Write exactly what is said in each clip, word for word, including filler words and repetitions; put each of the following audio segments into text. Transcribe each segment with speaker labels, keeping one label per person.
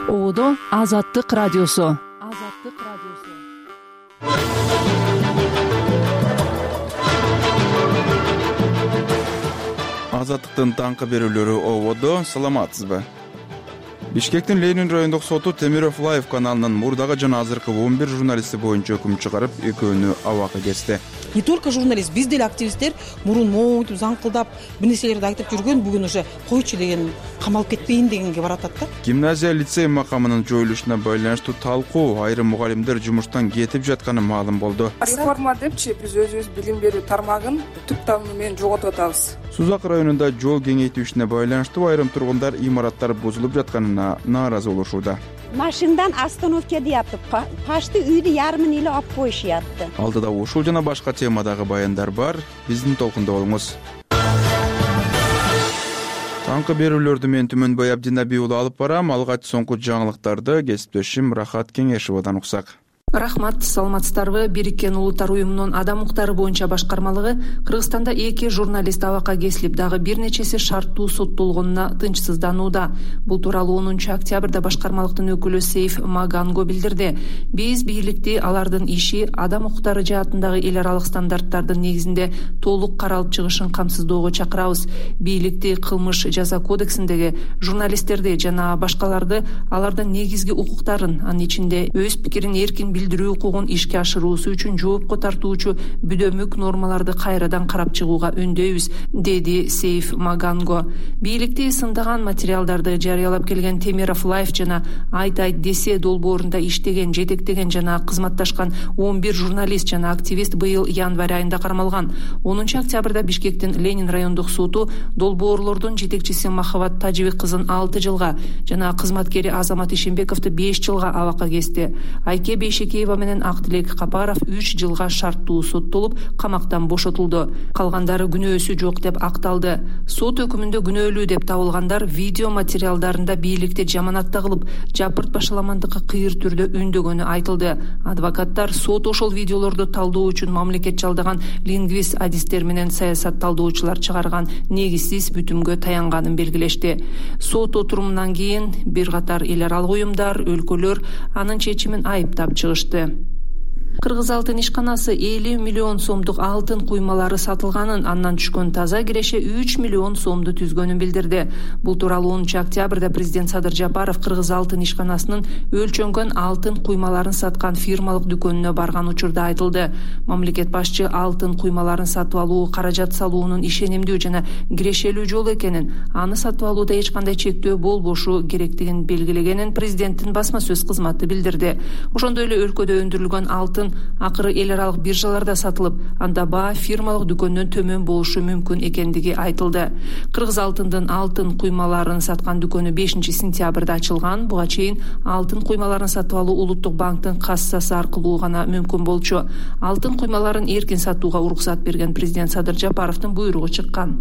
Speaker 1: Оодо Азаттык радиосу. Азаттык радиосу.
Speaker 2: Азаттыктын таңкы берүүлөрү Оодо. Саламатсызбы? Бишкектин Ленин райондук соту Темиров Лайв каналынын мурдагы жана азыркы он бир журналисти боюнча өкүм чыгарып, экөөнү абакка кести.
Speaker 3: Не только журналист, биз деле активисттер мурун мойтуп, заңкылдап, бир нерселерди айтып жүргөн, бүгүн уже койчу деген, камалып кетпейин дегенге баратат да.
Speaker 2: Гимназия лицей макамынын жоюлушуна байланыштуу талкуу, айрым мугалимдер жумуштан кетип жатканы маалым болду.
Speaker 4: Реформа депчи биз өзүбүз билим берүү тармагын түп тамыры менен жоготуп атабыз.
Speaker 2: Сузак районунда жол кеңейтүүсүнө байланыштуу айрым тургундар имараттар бузулуп жатканына нааразы болушууда.
Speaker 5: Машиндан остановка deyapti. Почти үйдү ярымын эле алып коюшуятты.
Speaker 2: Алдыда ушул жана башка темадагы баяндар бар. Биздин толкунда болуңуз. Таңкы берүүлөрдү мен Түмөнбай Абдинабий уулу алып барам. Алгач соңку жаңылыктарды кесиптешим Рахат Кеңешевадан уксак.
Speaker 6: Рахмат, саламатсыздарбы? Бириккен Улуттар уюмунун адам укуктары боюнча башкармалыгы Кыргызстанда эки журналист абакка кесилип, дагы бир нечеси шарттуу соттолгонуна тынчсызданууда. Бул тууралуу онунчу октябрда башкармалыктын өкүлү Сейф Маганго билдирди. Биз бийликти алардын иши адам укуктары жаатындагы эл аралык стандарттардын негизинде толук каралып чыгышын камсыздоого чакырабыз. Бийликти кылмыш жаза кодексиндеги журналисттерди жана башкаларды алардын негизги укуктарын, анын ичинде өз пикирин эркин билдирүү укугун ишке ашыруусу үчүн жоопко тартуучу бүдөмүк нормаларды кайрадан карап чыгууга үндөйбүз, деди Сейф Маганго. Бийликти сындаган материалдарды жарыялап келген Темиров Лайв жана Айт айт десе долбоорунда иштеген, жетектеген жана кызматташкан он бир журналист жана активист быйыл январь айында кармалган. онунчу октябрда Бишкектин Ленин райондук соту долбоорлордун жетекчиси Махабат Тажибек кызын алты жылга жана кызматкери Азамат Ишембековду беш жылга абакка кести. Айке Бейшекеева менен Актилек Капаров үч жылга шарттуу соттолуп, камактан бошотулду. Калгандары күнөөсү жок деп акталды. Сот өкүмүндө күнөөлүү деп табылгандар видео материалдарында бийликти жаманатта кылып, жапырт башаламандыкка кыйыр түрдө үндөгөнү айтылды. Адвокаттар сот ошол видеолорду талдоо үчүн мамлекет жалдаган лингвист адистер менен саясат талдоочулар чыгарган негизсиз бүтүмгө таянганын белгилешти. Сот отурумунан кийин бир катар эл аралык уюмдар, өлкөлөр анын чечимин айыптап чыгышты. Кыргыз алтын ишканасы элүү миллион сомдук алтын куймалары сатылганын, андан түшкөн таза киреше үч миллион сомду түзгөнүн билдирди. Бул тууралуу онунчу октябрда президент Садыр Жапаров Кыргыз алтын ишканасынын өлчөнгөн алтын куймаларын саткан фирмалык дүкөнүнө барган учурда айтылды. Мамлекет башчы алтын куймаларын сатып алуу каражат салуунун ишенимдүү жана кирешелүү жол экенин, аны сатып алууда эч кандай чектөө болбошу керектигин белгилегенин президенттин басма сөз кызматы билдирди. Ошондой эле өлкөдө өндүрүлгөн алтын акыры эл аралык биржаларда сатылып, анда баа фирмалык дүкөндөн төмөн болушу мүмкүн экендиги айтылды. Кыргыз алтындын алтын куймаларын саткан дүкөнү бешинчи сентябрда ачылган. Буга чейин алтын куймаларын сатып алуу Улуттук банктын кассасы аркылуу гана мүмкүн болчу. Алтын куймаларын эркин сатууга уруксат берген президент Садыр Жапаровдун буйругу чыккан.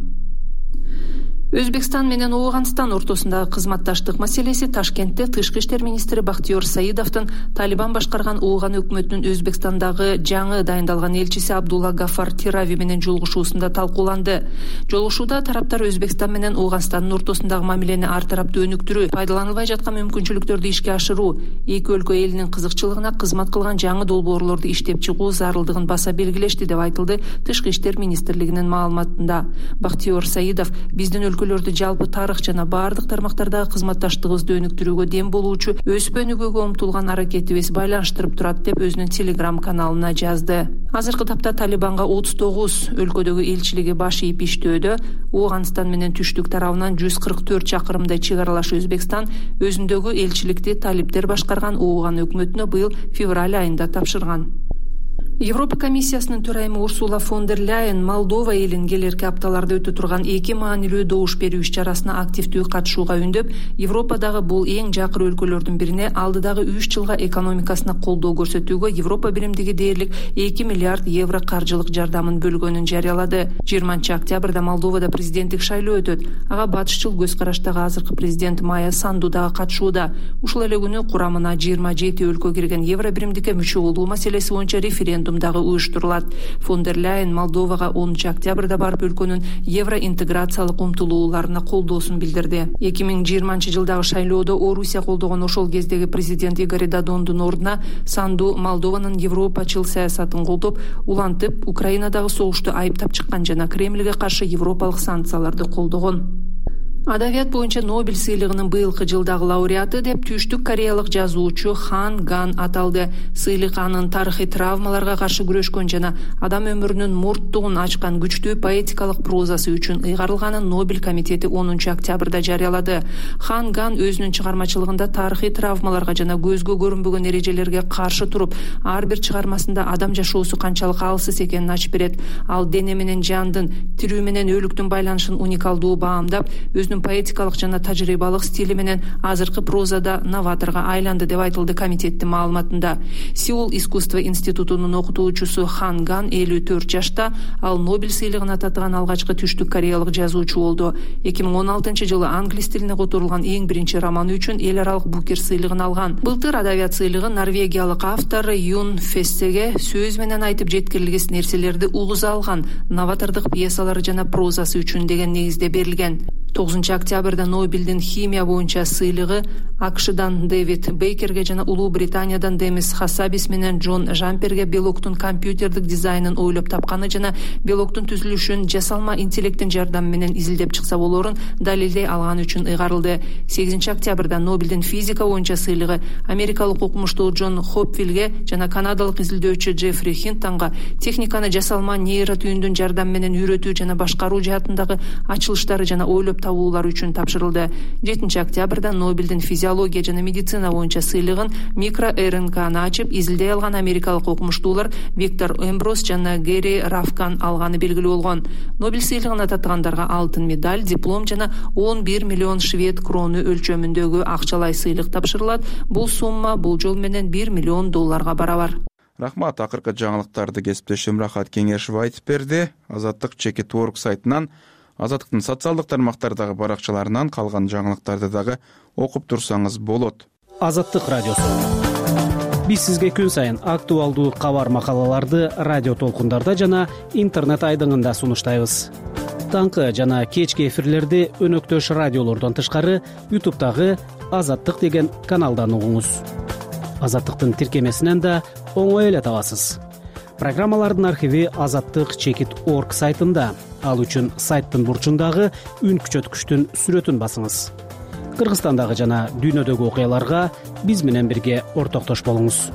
Speaker 6: Өзбекстан менен Ооганстан ортосундагы кызматташтык маселеси Ташкентте тышкы иштер министри Бактиёр Саидовдун Талибан башкарган Ооган өкмөтүнүн Өзбекстандагы жаңы дайындалган элчиси Абдулла Гафар Тирави менен жолугушуусунда талкууланды. Жолугушууда тараптар Өзбекстан менен Ооганстандын ортосундагы мамилени ар тараптуу өнүктүрүү, пайдаланылбай жаткан мүмкүнчүлүктөрдү ишке ашыруу, эки өлкө элинин кызыкчылыгына кызмат кылган жаңы долбоорлорду иштеп чыгуу зарылдыгын баса белгилешти деп айтылды Тышкы иштер министрлигинин маалыматында. Бактиёр Саидов биздин өлкөлөрдү жалпы тарых жана баардык тармактардагы кызматташтыгыбызды өнүктүрүүгө дем болуучу өспө өнүгүүгө умтулган аракетибиз байланыштырып турат деп өзүнүн телеграм каналына жазды. Азыркы тапта Талибанга отуз тогуз өлкөдөгү элчилиги баш ийип иштөөдө. Ооганстан менен түштүк тарабынан жүз кырк төрт чакырымдай чек аралаш Өзбекстан өзүндөгү элчиликти талиптер башкарган Ооган өкмөтүнө быйыл февраль айында тапшырган. Европа комиссиясынын төрайымы Урсула фон дер Ляйен Молдова элин келерки апталарда өтө турган эки маанилүү добуш берүү иш-чарасына активдүү катышууга үндөп, Европадагы бул эң жакыр өлкөлөрдүн бирине алдыдагы үч жылга экономикасына колдоо көрсөтүүгө Европа биримдиги дээрлик эки миллиард евро каржылык жардамын бөлгөнүн жарыялады. жыйырманчы октябрда Молдовада президенттик шайлоо өтөт. Ага батышчыл көз караштагы азыркы президент Майя Санду дагы катышууда. Ушул эле күнү курамына жыйырма жети өлкө кирген Евро биримдикке мүчө болуу маселеси боюнча референдум референдум дагы уюштурулат. Фон дер Ляйен Молдовага онунчу октябрда барып өлкөнүн евроинтеграциялык умтулууларына колдоосун билдирди. эки миң жыйырманчы жылдагы шайлоодо Орусия колдогон ошол кездеги президент Игорь Додондун ордуна Санду Молдованын европачыл саясатын колдоп, улантып, Украинадагы согушту айыптап чыккан жана Кремльге каршы европалык санкцияларды колдогон. Адабият боюнча Нобель сыйлыгынын быйылкы жылдагы лауреаты деп Түштүк Кореялык жазуучу Хан Ган аталды. Сыйлык анын тарыхый травмаларга каршы күрөшкөн жана адам өмүрүнүн мурттугун ачкан күчтүү поэтикалык прозасы үчүн ыйгарылганын Нобель комитети онунчу октябрда жарыялады. Хан Ган өзүнүн чыгармачылыгында тарыхый травмаларга жана көзгө көрүнбөгөн эрежелерге каршы туруп, ар бир чыгармасында адам жашоосу канчалык алсыз экенин ачып берет. Ал дене менен жандын, тирүү менен өлүктүн байланышын уникалдуу баамдап, өзүнүн поэтикалык жана тажрыйбалык стили менен азыркы прозада новаторго айланды деп айтылды комитеттин маалыматында. Сеул искусство институтунун окутуучусу Хан Ган элүү төрт жашта, ал Нобель сыйлыгына татыган алгачкы түштүк кореялык жазуучу болду. эки миң он алтынчы жылы англис тилине которулган эң биринчи романы үчүн эл аралык Букер сыйлыгын алган. Былтыр адабият сыйлыгы норвегиялык автор Юн Фессеге сөз менен айтып жеткирилгес нерселерди угуза алган новатордук пьесалары жана прозасы үчүн деген негизде берилген. тогузунчу октябрда Нобелдин химия боюнча сыйлыгы АКШдан Дэвид Бейкерге жана Улуу Британиядан Демис Хасабис менен Джон Жамперге белоктун компьютердик дизайнын ойлоп тапканы жана белоктун түзүлүшүн жасалма интеллекттин жардамы менен изилдеп чыкса болорун далилдей алганы үчүн ыйгарылды. сегизинчи октябрда Нобелдин физика боюнча сыйлыгы америкалык окумуштуу Джон Хопвиллге жана канадалык изилдөөчү Джеффри Хинтонго техниканы жасалма нейротүйүндүн жардамы менен үйрөтүү жана башкаруу жаатындагы ачылыштары жана ойлоп табуулар үчүн тапшырылды. жетинчи октябрда Нобелдин физиология жана медицина боюнча сыйлыгын микро-РНКны ачып изилдей алган америкалык окумуштуулар Виктор Эмброс жана Гэри Рафкан алганы белгилүү болгон. Нобель сыйлыгына татыгандарга алтын медаль, диплом жана он бир миллион швед крону өлчөмүндөгү акчалай сыйлык тапшырылат. Бул сумма бул жол менен бир миллион долларга барабар.
Speaker 2: Рахмат, акыркы жаңылыктарды кесиптешим Рахат Кеңешев айтып берди. Азаттык чекит точка орг сайтынан, Азаттыктын социалдык тармактардагы баракчаларынан калган жаңылыктарды дагы окуп турсаңыз болот.
Speaker 7: Азаттык радиосу. Биз сизге күн сайын актуалдуу кабар макалаларды радио толкундарда жана интернет айдыңында сунуштайбыз. Таңкы жана кечки эфирлерди өнөктөш радиолордон тышкары ютубтагы Азаттык деген каналдан угуңуз. Азаттыктын тиркемесинен да оңой эле табасыз. Программалардын архиви азаттык чекит точка орг сайтында. Ал үчүн сайттын бурчундагы үн күчөткүчтүн сүрөтүн басыңыз. Кыргызстандагы жана дүйнөдөгү окуяларга биз менен бирге ортоктош болуңуз.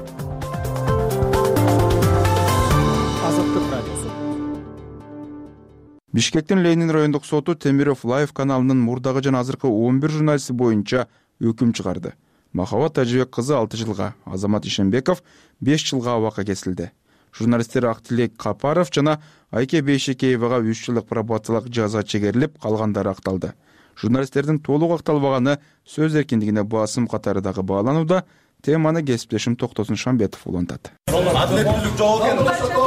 Speaker 7: Азаттык радиосу.
Speaker 2: Бишкектин Ленин райондук соту Темиров Лайв каналынын мурдагы жана азыркы он бир журналисти боюнча өкүм чыгарды. Махабат Тажибек кызы алты жылга, Азамат Ишенбеков беш жылга абакка кесилди. Журналисттер Актилек Капаров жана Айке Бейшекеевага үч жылдык пробациялык жаза чегерилип, калгандары акталды. Журналисттердин толук акталбаганы сөз эркиндигине басым катары дагы бааланууда. Теманы кесиптешим Токтосун Шамбетов улантат.
Speaker 8: Адилеттүүлүк жок экен.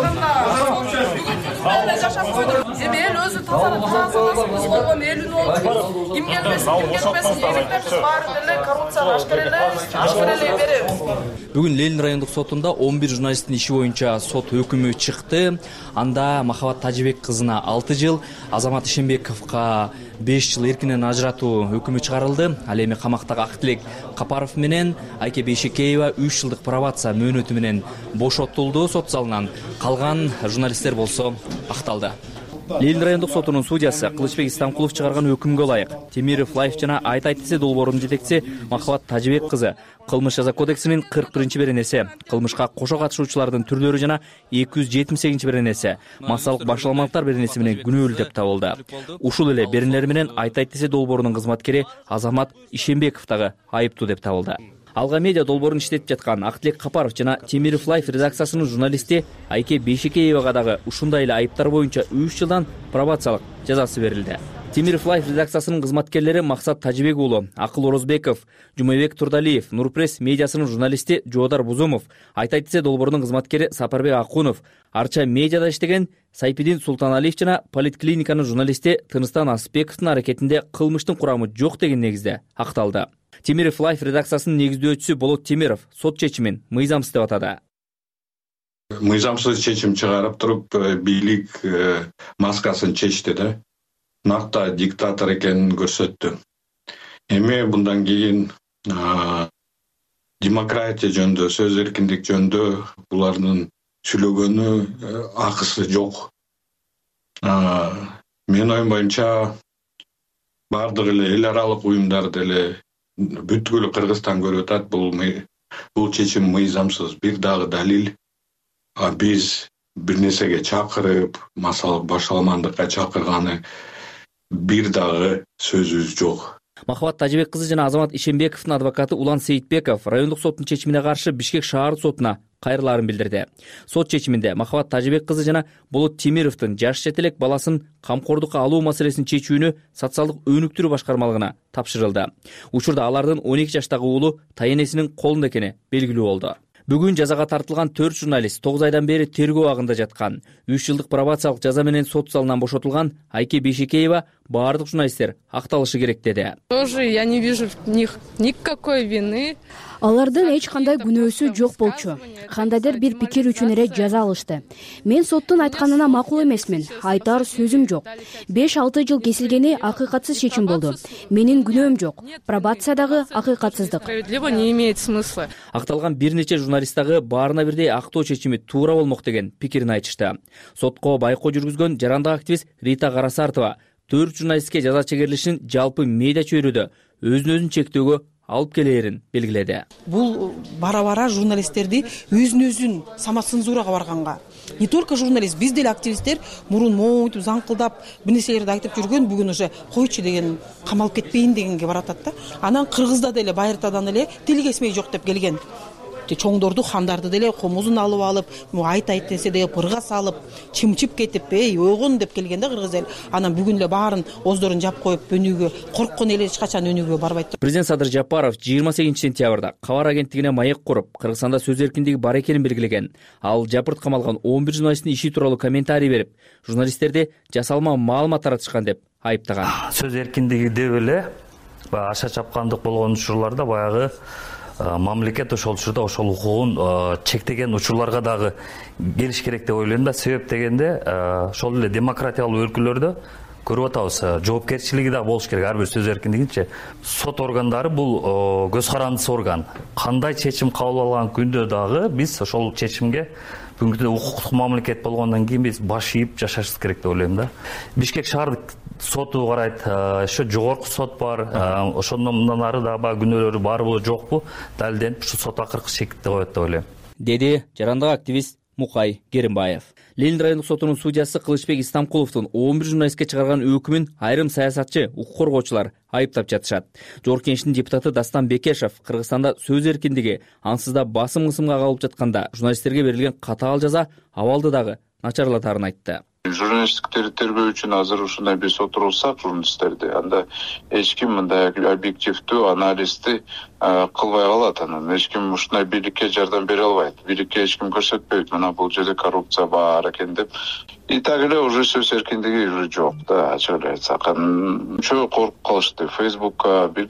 Speaker 8: Эми эл өзү тазалык болгон элүн болду. Ким келбесин, ким келбесин, электебиз баарын эле коррупцияга ашкар эле, ашкар эле беребиз.
Speaker 9: Бүгүн Ленин райондук сотунда он бир журналисттин иши боюнча сот өкүмү чыкты. Анда Махабат Тажибек кызына алты жыл, Азамат Ишенбековго беш жыл эркинен ажыратуу өкүмү чыгарылды. Ал эми камактагы Актилек Капаров менен Айке Бейшекеева үч жылдык пробация мөөнөтү менен бошотулду сот залынан. Калган журналисттер болсо акталды. Ленин райондук сотунун судьясы Кылычбек Истамкулов чыгарган өкүмгө ылайык Темиров Лайв жана Айт Айтсе долбоорунун жетекчиси Махабат Тажибек кызы кылмыш жаза кодексинин кырк биринчи беренеси, кылмышка кошо катышуучулардын түрлөрү жана эки жүз жетимиш сегизинчи беренеси, массалык башаламалыктар беренеси менен күнөөлүү деп табылды. Ушул эле беренелер менен Айт Айтсе долбоорунун кызматкери Азамат Ишенбеков дагы айыптуу деп табылды. Алга медиа долбоорун иштетип жаткан Актилек Капаров жана Темиров Лайв редакциясынын журналисти Айке Бейшекеевага дагы ушундай эле айыптар боюнча үч жылдан пробациялык жазасы берилди. Темиров Лайв редакциясынын кызматкерлери Максат Тажибек уулу, Акыл Орозбеков, Жумабек Турдалиев, Нурпресс медиасынын журналисти Жоодар Бузумов, Айт Айтсе долбоорунун кызматкери Сапарбек Акунов, Арча медиада иштеген Сайпидин Султаналиев жана Политклиниканын журналисти Тыныстан Аспековдун аракетинде кылмыштын курамы жок деген негизде акталды. Темиров Лайв редакциясынын негиздөөчүсү Болот Темиров сот чечимин мыйзамсыз деп атады.
Speaker 10: мыйзамсыз чечим чыгарып туруп бийлик маскасын чечти да. Накта диктатор экенин көрсөттү. Эми мындан кийин демократия жөнүндө, сөз эркиндик жөнүндө булардын сүйлөгөнү акысы жок. Менин оюм боюнча баардык эле эл аралык уюмдар деле бүткүл Кыргызстан көрүп атат, бул бул чечим мыйзамсыз. Бир дагы далил, биз бир нерсеге чакырып, масалык башаламандыкка чакырганы бир дагы сөзүбүз жок.
Speaker 9: Махабат Тажыбек кызы жана Азамат Ишенбековдун адвокаты Улан Сейитбеков райондук соттун чечимине каршы Бишкек шаардык сотуна кайрылаарын билдирди. Сот чечиминде Махабат Тажыбек кызы жана Болот Темировдун жаш жетелек баласын камкордукка алуу маселесин чечүүнү социалдык өнүктүрүү башкармалыгына тапшырылды. Учурда алардын он эки жаштагы уулу тайенесинин колунда экени белгилүү болду. Бүгүн жазага тартылган төрт журналист тогуз айдан бери тергөө абагында жаткан. үч жылдык пробациялык жаза менен сот залынан бошотулган Айке Бейшекеева баардык журналисттер акталышы керек деди.
Speaker 8: Тоже я не вижу в них никакой вины.
Speaker 11: Алардын эч кандай күнөөсү жок болчу. Кандайдыр бир пикир үчүн эле жаза алышты. Мен соттун айтканына макул эмесмин. Айтар сөзүм жок. беш алты жыл кесилгени акыйкатсыз чечим болду. Менин күнөөм жок. Пробациядагы акыйкатсыздык.
Speaker 8: Справедливо не имеет смысла.
Speaker 9: Акталган бир нече журналист дагы баарына бирдей актоо чечими туура болмок деген пикирин айтышты. Сотко байкоо жүргүзгөн жарандык активист Рита Карасартова төрт журналистке жаза чегерилишин жалпы медиа чөйрөдө өзүн өзүн чектөөгө алып келээрин белгиледи.
Speaker 3: Бул бара-бара журналисттерди өзүн өзүн самоцензурага барганга. Не только журналист, биз деле активисттер мурун мойтуп заңкылдап бир нерселерди айтып жүргөн, бүгүн уже койчу деген, камалып кетпейин дегенге баратат да. Анан Кыргызда деле байыртадан эле тил кесмей жок деп келген. Чоңдорду, хандарды деле комузун алып алып, айт айт десе деп ырга салып, чымчып кетип, эй, ойгон деп келгенде Кыргыз эл. Анан бүгүн эле баарын оздорун жап коюп, өнүгүү, корккон эл эч качан өнүгүү барбайт.
Speaker 9: Президент Садыр Жапаров жыйырма сегизинчи сентябрда кабар агенттигине маек куруп, Кыргызстанда сөз эркиндиги бар экенин белгилеген. Ал жапырт камалган он бир журналисттин иши тууралуу комментарий берип, журналисттерди жасалма маалымат таратышкан деп айыптаган.
Speaker 12: Сөз эркиндиги деп эле аша чапкандык болгон учурларда баягы мамлекет ошол учурда ошол укугун чектеген учурларга дагы келиш керек деп ойлойм да. Себеп дегенде ошол эле демократиялык өлкөлөрдө көрүп атабыз, жоопкерчилиги да болуш керек ар бир сөз эркиндигинче. Сот органдары бул көз карандысыз орган. Кандай чечим кабыл алган күндө дагы биз ошол чечимге бүгүнкү күндө укуктук мамлекет болгондон кийин биз баш ийип жашашыбыз керек деп ойлойм да. Бишкек шаардык соту карайт, ошо жогорку сот бар, ошондон мындан ары да баягы күнөөлөрү барбы жокпу далилденип ушу сот акыркы чекитте коет деп ойлойм,
Speaker 9: деди жарандык активист Мукай Керимбаев. Ленин райондук сотунун судьясы Кылычбек Истамкуловдун он бир журналистке чыгарган өкүмүн айрым саясатчы, укук коргоочулар айыптап жатышат. Жогорку Кеңештин депутаты Дастан Бекешев Кыргызстанда сөз эркиндиги ансыз да басым кысымга кабылып жатканда журналисттерге берилген катаал жаза абалды дагы начарлатарын айтты.
Speaker 13: Журналисттиктерди тергөө үчүн азыр ушундай биз отурулсак журналисттерди, анда эч ким мындай объективдүү анализди кылбай калат. Анан эч ким ушундай бийликке жардам бере албайт. Бийликке эч ким көрсөтпөйт, мына бул жерде коррупция бар экен деп. И так эле уже сөз эркиндиги уже жок да, ачык эле айтсак. Чөө коркуп калышты. Фейсбукка бир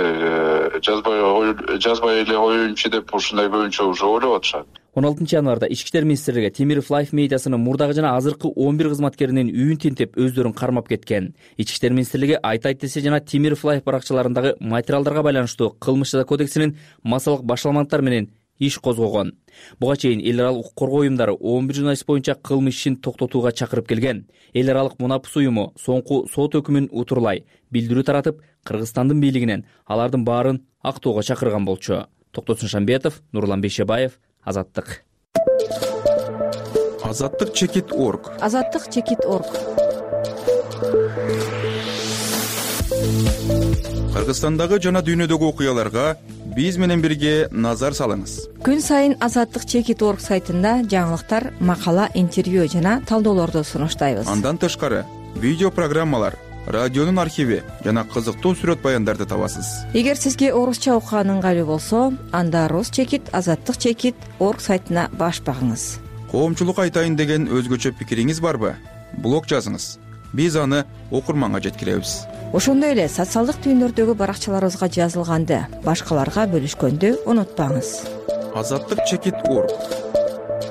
Speaker 13: жерде жазбай жазбай эле коеюнчу деп ушундай көбүнчө уже ойлоп атышат.
Speaker 9: он алтынчы январда Ички иштер министрлиги Темиров Лайф медиасынын мурдагы жана азыркы он бир кызматкеринин үйүн тинтип өздөрүн кармап кеткен. Ички иштер министрлиги айт айт десе жана Темиров Лайф баракчаларындагы материалдарга байланыштуу кылмыш жаза кодексинин массалык башаламандыктар менен иш козгогон. Буга чейин эл аралык укук коргоо уюмдары он бир журналист боюнча кылмыш ишин токтотууга чакырып келген. Эл аралык Мунапс уюму соңку сот өкүмүн утурлай билдирүү таратып, Кыргызстандын бийлигинен алардын баарын актоого чакырган болчу. Токтосун Шамбетов, Нурлан Бейшебаев, Азаттык.
Speaker 2: Азаттык чекит орг.
Speaker 14: Азаттык чекит орг.
Speaker 2: Кыргызстандагы жана дүйнөдөгү окуяларга биз менен бирге назар салыңыз.
Speaker 14: Күн сайын Азаттык чекит орг сайтында жаңылыктар, макала, интервью жана талдоолорду сунуштайбыз.
Speaker 2: Андан тышкары видео программалар, радионун архиви жана кызыктуу сүрөт баяндарды табасыз.
Speaker 14: Эгер сизге орусча окуган ыңгайлуу болсо, анда Рус чекит, Азаттык чекит орг сайтына баш багыңыз.
Speaker 2: Коомчулук айтайын деген өзгөчө пикириңиз барбы? Блог жазыңыз. Биз аны окурманга жеткиребиз.
Speaker 14: Ошондой эле социалдык түйүндөрдөгү баракчаларыбызга жазылганды башкаларга бөлүшкөндү унутпаңыз.
Speaker 2: Азаттык чекит орг.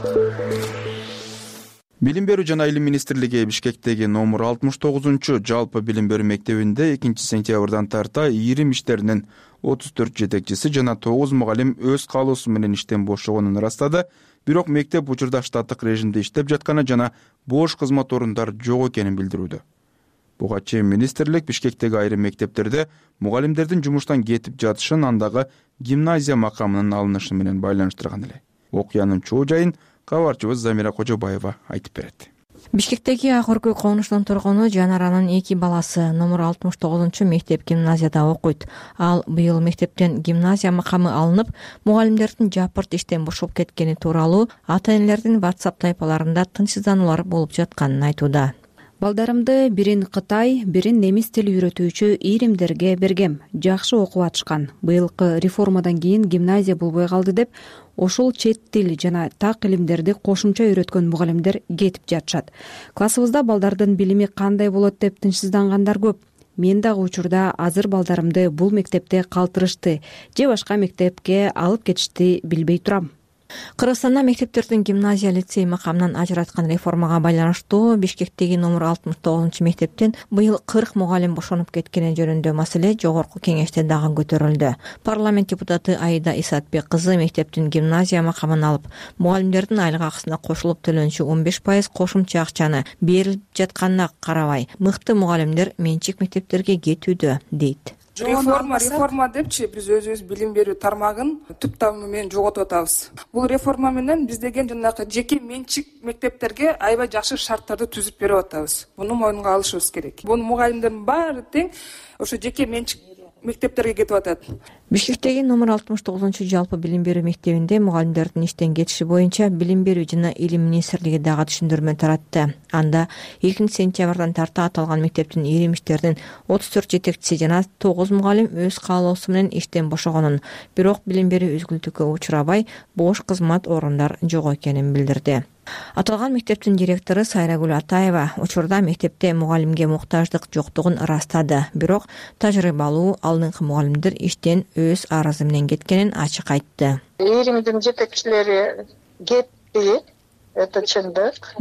Speaker 2: Билим берүү жана илим министрлиги Бишкектеги номер алтымыш тогузунчу жалпы билим берүү мектебинде экинчи сентябрдан тарта ийрим иштеринин отуз төрт жетекчиси жана тогуз мугалим өз каалоосу менен иштен бошогонун ырастады. Бирок мектеп учурда штаттык режимде иштеп жатканы жана бош кызмат орундар жок экенин билдирүүдө. Буга чейин министрлик Бишкектеги айрым мектептерде мугалимдердин жумуштан кетип жатышын, андагы гимназия макамынын алынышы менен байланыштырган эле. Окуянын чоо жайын кабарчыбыз Замира Кожобаева айтып берет.
Speaker 14: Бишкектеги Ак Өркөй конуштун тургуну Жанаранын эки баласы номер алтымыш тогузунчу мектеп гимназияда окуйт. Ал быйыл мектептен гимназия макамы алынып, мугалимдердин жапырт иштен бошоп кеткени тууралуу ата-энелердин WhatsApp тайпаларында тынчсыздануулар болуп жатканын айтууда.
Speaker 15: Балдарымды бирин Кытай, бирин немис тили үйрөтүүчү ийримдерге бергем. Жакшы окуп атышкан. Быйылкы реформадан кийин гимназия болбой калды деп, ошол чет тил жана так илимдерди кошумча үйрөткөн мугалимдер кетип жатышат. Классыбызда балдардын билими кандай болот деп тынчсыздангандар көп. Мен дагы учурда азыр балдарымды бул мектепте калтырышты же башка мектепке алып кетишти билбей турам.
Speaker 14: Кыргызстанда мектептердин гимназия, лицей макамынан ажыраткан реформага байланыштуу Бишкектеги номер алтымыш тогузунчу мектептен быйыл кырк мугалим бошонуп кеткени жөнүндө маселе жогорку кеңеште дагы көтөрүлдү. Парламент депутаты Аида Исатбек кызы мектептин гимназия макамын алып, мугалимдердин айлык акысына кошулуп төлөнчү он беш пайыз кошумча акчаны берилип жатканына карабай, мыкты мугалимдер менчик мектептерге кетүүдө дейт.
Speaker 4: Реформа, реформа депчи биз өзүбүз билим берүү тармагын түп тамыры менен жоготуп атабыз. Бул реформа менен биз деген жанагы жеке менчик мектептерге аябай жакшы шарттарды түзүп берип атабыз. Буну мойнуна алышыбыз керек. Буну мугалимдердин баары тең ошо жеке менчик мектептерге кетип атат.
Speaker 14: Бишкектеги номер алтымыш тогузунчу жалпы билим берүү мектебинде мугалимдердин иштен кетиши боюнча билим берүү жана илим министрлиги дагы түшүндүрмө таратты. Анда экинчи сентябрдан тарта аталган мектептин ийрим иштеринин отуз төрт жетекчиси жана тогуз мугалим өз каалоосу менен иштен бошогонун, бирок билим берүү үзгүлтүккө учурабай, бош кызмат орундар жок экенин билдирди. Аталган мектептин директору Сайрагүл Атаева учурда мектепте мугалимге муктаждык жоктугун ырастады. Бирок тажрыйбалуу алдыңкы мугалимдер иштен өз арызы менен кеткенин ачык айтты.
Speaker 16: Ийримдин жетекчилери кетти, это чындык.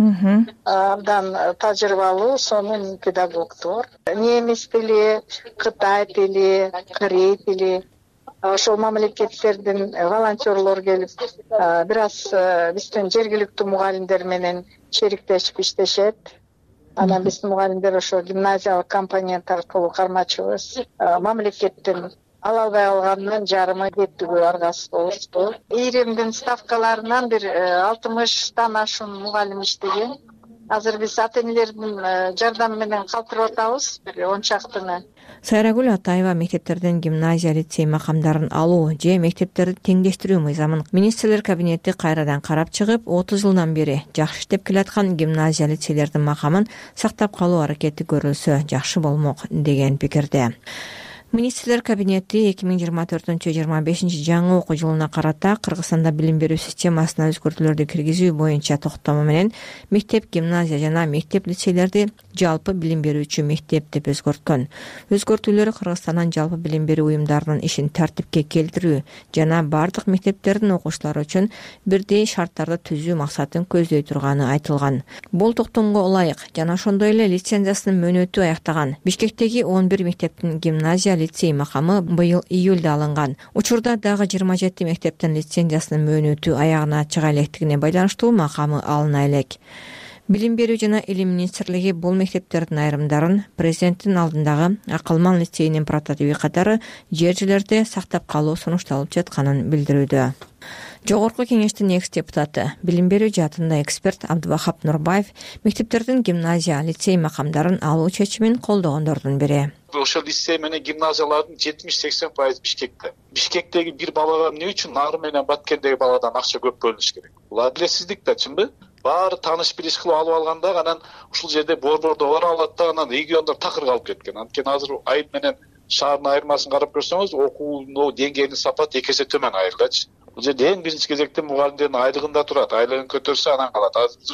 Speaker 16: Абдан тажрыйбалуу сонун педагогдор. Немис тили, Кытай тили, Корей тили, ошол мамлекеттердин волонтерлор келип, бир аз биздин жергиликтүү мугалимдер менен шериктешип иштешет. Анан биздин мугалимдер ошо гимназиялык компонент аркылуу кармачыбыз. Мамлекеттин ала албай калганынан жарымы кеттүгү аргасыз болушту. Ийримдин ставкаларынан бир алтымыштан ашуун мугалим иштеген. Азыр биз ата-энелердин жардамы менен калтырып атабыз, бир он чактыны.
Speaker 14: Сайрагүл Атаева мектептердин гимназия, лицей макамдарын алуу же мектептерди теңдештирүү мыйзамын министрлер кабинети кайрадан карап чыгып, отуз жылдан бери жакшы иштеп келаткан гимназия, лицейлердин макамын сактап калуу аракети көрүлсө жакшы болмок деген пикирде. Министрлер кабинети эки миң жыйырма төртүнчү жыйырма бешинчи жаңы окуу жылына карата Кыргызстанда билим берүү системасына өзгөртүүлөрдү киргизүү боюнча токтому менен мектеп, гимназия жана мектеп, лицейлерди жалпы билим берүүчү мектеп деп өзгөрткөн. Өзгөртүүлөр Кыргызстандын жалпы билим берүү уюмдарынын ишин тартипке келтирүү жана бардык мектептердин окуучулары үчүн бирдей шарттарды түзүү максатын көздөй турганы айтылган. Бул токтомго ылайык жана ошондой эле лицензиясынын мөөнөтү аяктаган Бишкектеги он бир мектептин гимназия, лицей макамы быйыл июлда алынган. Учурда дагы жыйырма жети мектептин лицензиясынын мөөнөтү аягына чыга электигине байланыштуу макамы алына элек. Билим берүү жана илим министрлиги бул мектептердин айрымдарын президенттин алдындагы Акылман лицейинин прототиби катары жер жерлерде сактап калуу сунушталып жатканын билдирүүдө. Жогорку кеңештин экс депутаты, билим берүү жаатында эксперт Абдыбахап Нурбаев мектептердин гимназия, лицей макамдарын алуу чечимин колдогондордун бири.
Speaker 17: Ошол лицей менен гимназиялардын жетимиш сексен пайызы Бишкекте. Бишкектеги бир балага эмне үчүн Нары менен Баткендеги баладан акча көп бөлүнүш керек? Бул адилетсиздик да, чынбы? Баары тааныш билиш кылып алып алганда анан ушул жерде борбордо барып алат да, анан региондор такыр калып кеткен. Анткени азыр айыл менен шаардын айырмасын карап көрсөңүз, окуунун деңгээлинин сапаты эки эсе төмөн айылдачы. Бул жерде эң биринчи кезекте мугалимдердин айлыгында турат. Айлыгын көтөрсө анан калат. Азыр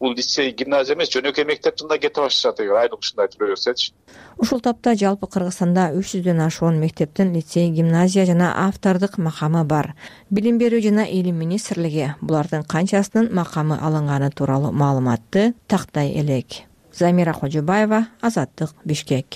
Speaker 17: бул лицей гимназия эмес, жөнөкөй мектептин да кете башташат эгер айрым ушундай айтып берсечи.
Speaker 14: Ушул тапта жалпы Кыргызстанда үч жүздөн ашуун мектептин лицей, гимназия жана автордук макамы бар. Билим берүү жана илим министрлиги булардын канчасынын макамы алынганы тууралуу маалыматты тактай элек. Замира Кожобаева, Азаттык, Бишкек.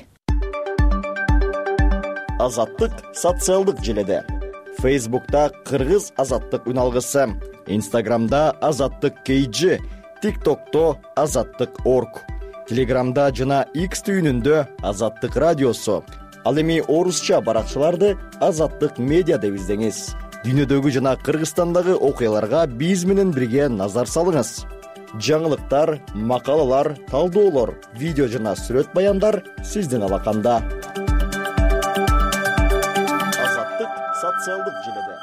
Speaker 18: Азаттык социалдык желеде. Фейсбукта Кыргыз Азаттык үналгысы, Инстаграмда Азаттык кей джи, ТикТокто Азаттык точка орг, Телеграмда жана X түйүнүндө Азаттык радиосу. Ал эми орусча баракчаларды Азаттык медиа деп издеңиз. Дүйнөдөгү жана Кыргызстандагы окуяларга биз менен бирге назар салыңыз. Жаңылыктар, макалалар, талдоолор, видео жана сүрөт баяндар сиздин алаканда. Азаттык социалдык желеде.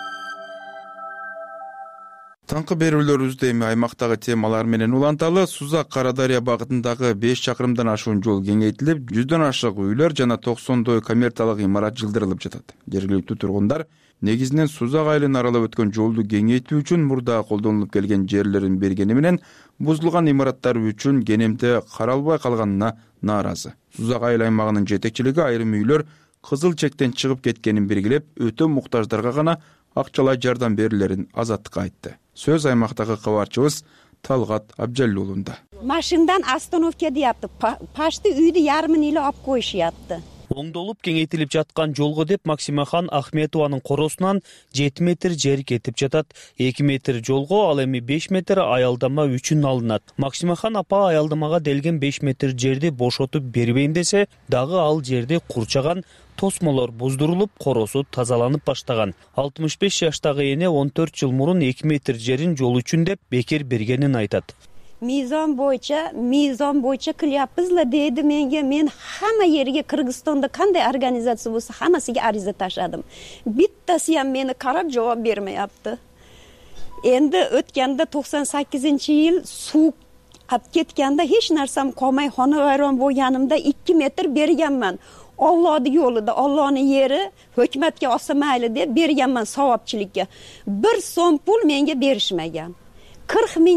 Speaker 2: Таңкы берүүлөрүбүздө эми аймактагы темалар менен уланталы. Сузак Кара Дарыя багытындагы беш чакырымдан ашуун жол кеңейтилип, жүздөн ашык үйлөр жана токсондой коммерциялык имарат жылдырылып жатат. Жергиликтүү тургундар негизинен Сузак айылын аралап өткөн жолду кеңейтүү үчүн мурда колдонулуп келген жерлерин бергени менен бузулган имараттар үчүн кенемте каралбай калганына нааразы. Сузак айыл аймагынын жетекчилиги айрым үйлөр кызыл чектен чыгып кеткенин белгилеп, өтө муктаждарга гана акчалай жардам берилерин Азаттыкка айтты. Сөз аймактагы кабарчыбыз Талгат Абжаллуулунда.
Speaker 5: Машиндан остановка deyapti. Пашты үйдү ярымын эле алып коюшуятты.
Speaker 7: Оңдолуп кеңейтилип жаткан жолго деп Максимахан Ахметованын коросунан жети метр жер кетип жатат. эки метр жолго ал эми беш метр аялдама үчүн алынат. Максимахан апа аялдамага делген беш метр жерди бошотуп бербейин десе, дагы ал жерди курчаган, тосмолор буздурулуп, коросу тазаланып баштаган. алтымыш беш жаштагы эне он төрт жыл мурун эки метр жерин жол үчүн деп бекер бергенин айтат.
Speaker 5: Mizon boyunca, mizon boyunca kılyapızla deydi menga, men hamma yerge Kırgızstanda kanday organizatsiya bo'lsa hammasiga ariza tashladim. Bittasi ham meni qarab javob bermayapti. Endi o'tganda to'qson sakkizinchi yil suv qab ketganda hech narsam qolmay xonavayron bo'lganimda ikki metr berganman. Allohning yo'lida, Allohning yeri, hukumatga olsa mayli deb berganman savobchilikka. Bir so'm pul menga berishmagan. qirq ming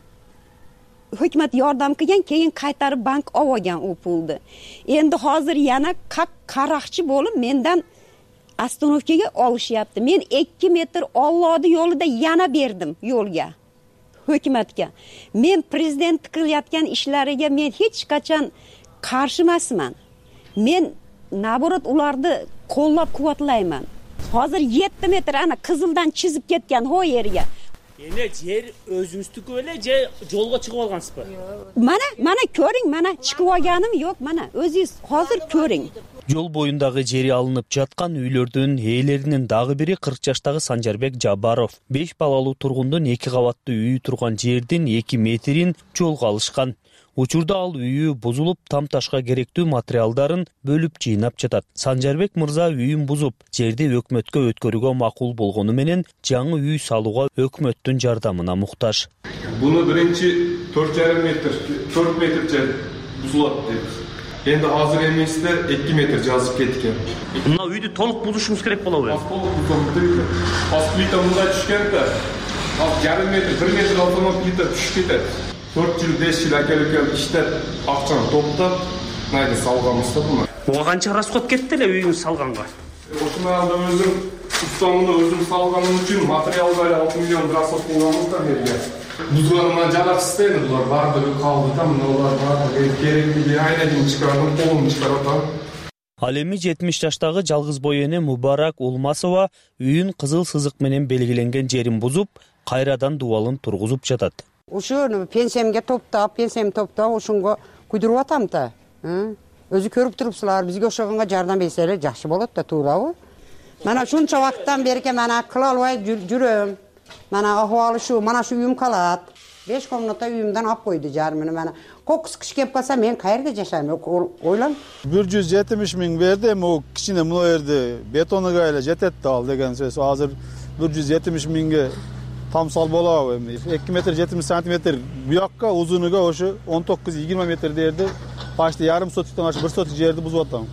Speaker 5: hukumat yordam qilgan, keyin qaytarib bank olgan u pulni. Endi hozir yana qaq qaraqchi bo'lib mendan ostanovkaga olishyapti. Men ikki metr Allohning yo'lida yana berdim yo'lga. Hukumatga. Men prezident qilayotgan ishlariga men hech qachon qarshi emasman. Men naborat ularni qo'llab-quvvatlayman. Hozir yetti metr ana qizildan chizib ketgan ho yerga.
Speaker 7: Ene yer o'zingiztiki o'le je yo'lga chiqib olgansizmi?
Speaker 5: Mana, mana ko'ring, mana chiqib olganim yo'q, mana o'zingiz hozir ko'ring.
Speaker 7: Жол боюндагы жери алынып жаткан үйлөрдүн ээлеринин дагы бири кырк жаштагы Санжарбек Жабаров. беш балалуу тургундун эки кабаттуу үйү турган жердин эки метрин жолго алышкан. Учурда ал үйү бузулуп, там ташка керектүү материалдарын бөлүп жыйнап жатат. Санжарбек мырза үйүн бузуп, жерди өкмөткө өткөрүүгө макул болгону менен жаңы үй салууга өкмөттүн жардамына муктаж.
Speaker 19: Буну биринчи төрт жарым метр, төрт метр жер бузулат деп. Endi hozir emesde ikki metr жазып ketken.
Speaker 7: Мына үйдү толук бузушуңуз керек болобу?
Speaker 19: Толук бузулду. Ас плита мында түшкөн да. Ал жарым метр, bir метр алтын плита түшүп кетет. төрт жыл, беш жыл акелип иштеп, акчаны топтоп, найда салганбызда буну.
Speaker 7: Ого канча расход кетти эле үйүңүз салганга?
Speaker 19: Ошондо өзүм устамында өзүм салганым үчүн материалда алты миллион расход кылганбыз да жерге. Buzlarıma jalak istedi, bular bardығы қалды да, мыналар бардығы керектігі айнадың çıkardım, қолым çıkaratan.
Speaker 7: Ал эми жетимиш жаштагы жалгыз бой эне Мубарак Улмасова үйүн кызыл сызык менен белгиленген жерин бузуп, кайрадан дубалын тургузуп жатат.
Speaker 20: Ушуну пенсиямга топтоп, пенсиям топтоп, ушунго куйдуруп атам да. Өзү көрүп турупсулар, бизге ошогонго жардам берселер жакшы болот да, туурабы? Мана ушунча убакыттан берке мана кыла албай жүрөм. Mana ahvalı şu, mana şu uyum kalat. beş komnata uyumdan ap koydu jarmını mana. Kokus kış kep kalsa men kayerде жашайм, ойлам.
Speaker 21: bir yüz yetmiş ming berdi, o kişine bunu verdi. Betonu gayla jetetti al degen söz. Hazır bir yüz yetmiş mingge tamsal bolabı. iki metr yetmiş santimetr bu yakka uzunuga oşu on dokuz yigirme metr derdi. Başta yarım sotikten aşıp bir sotik жерди buzub atam.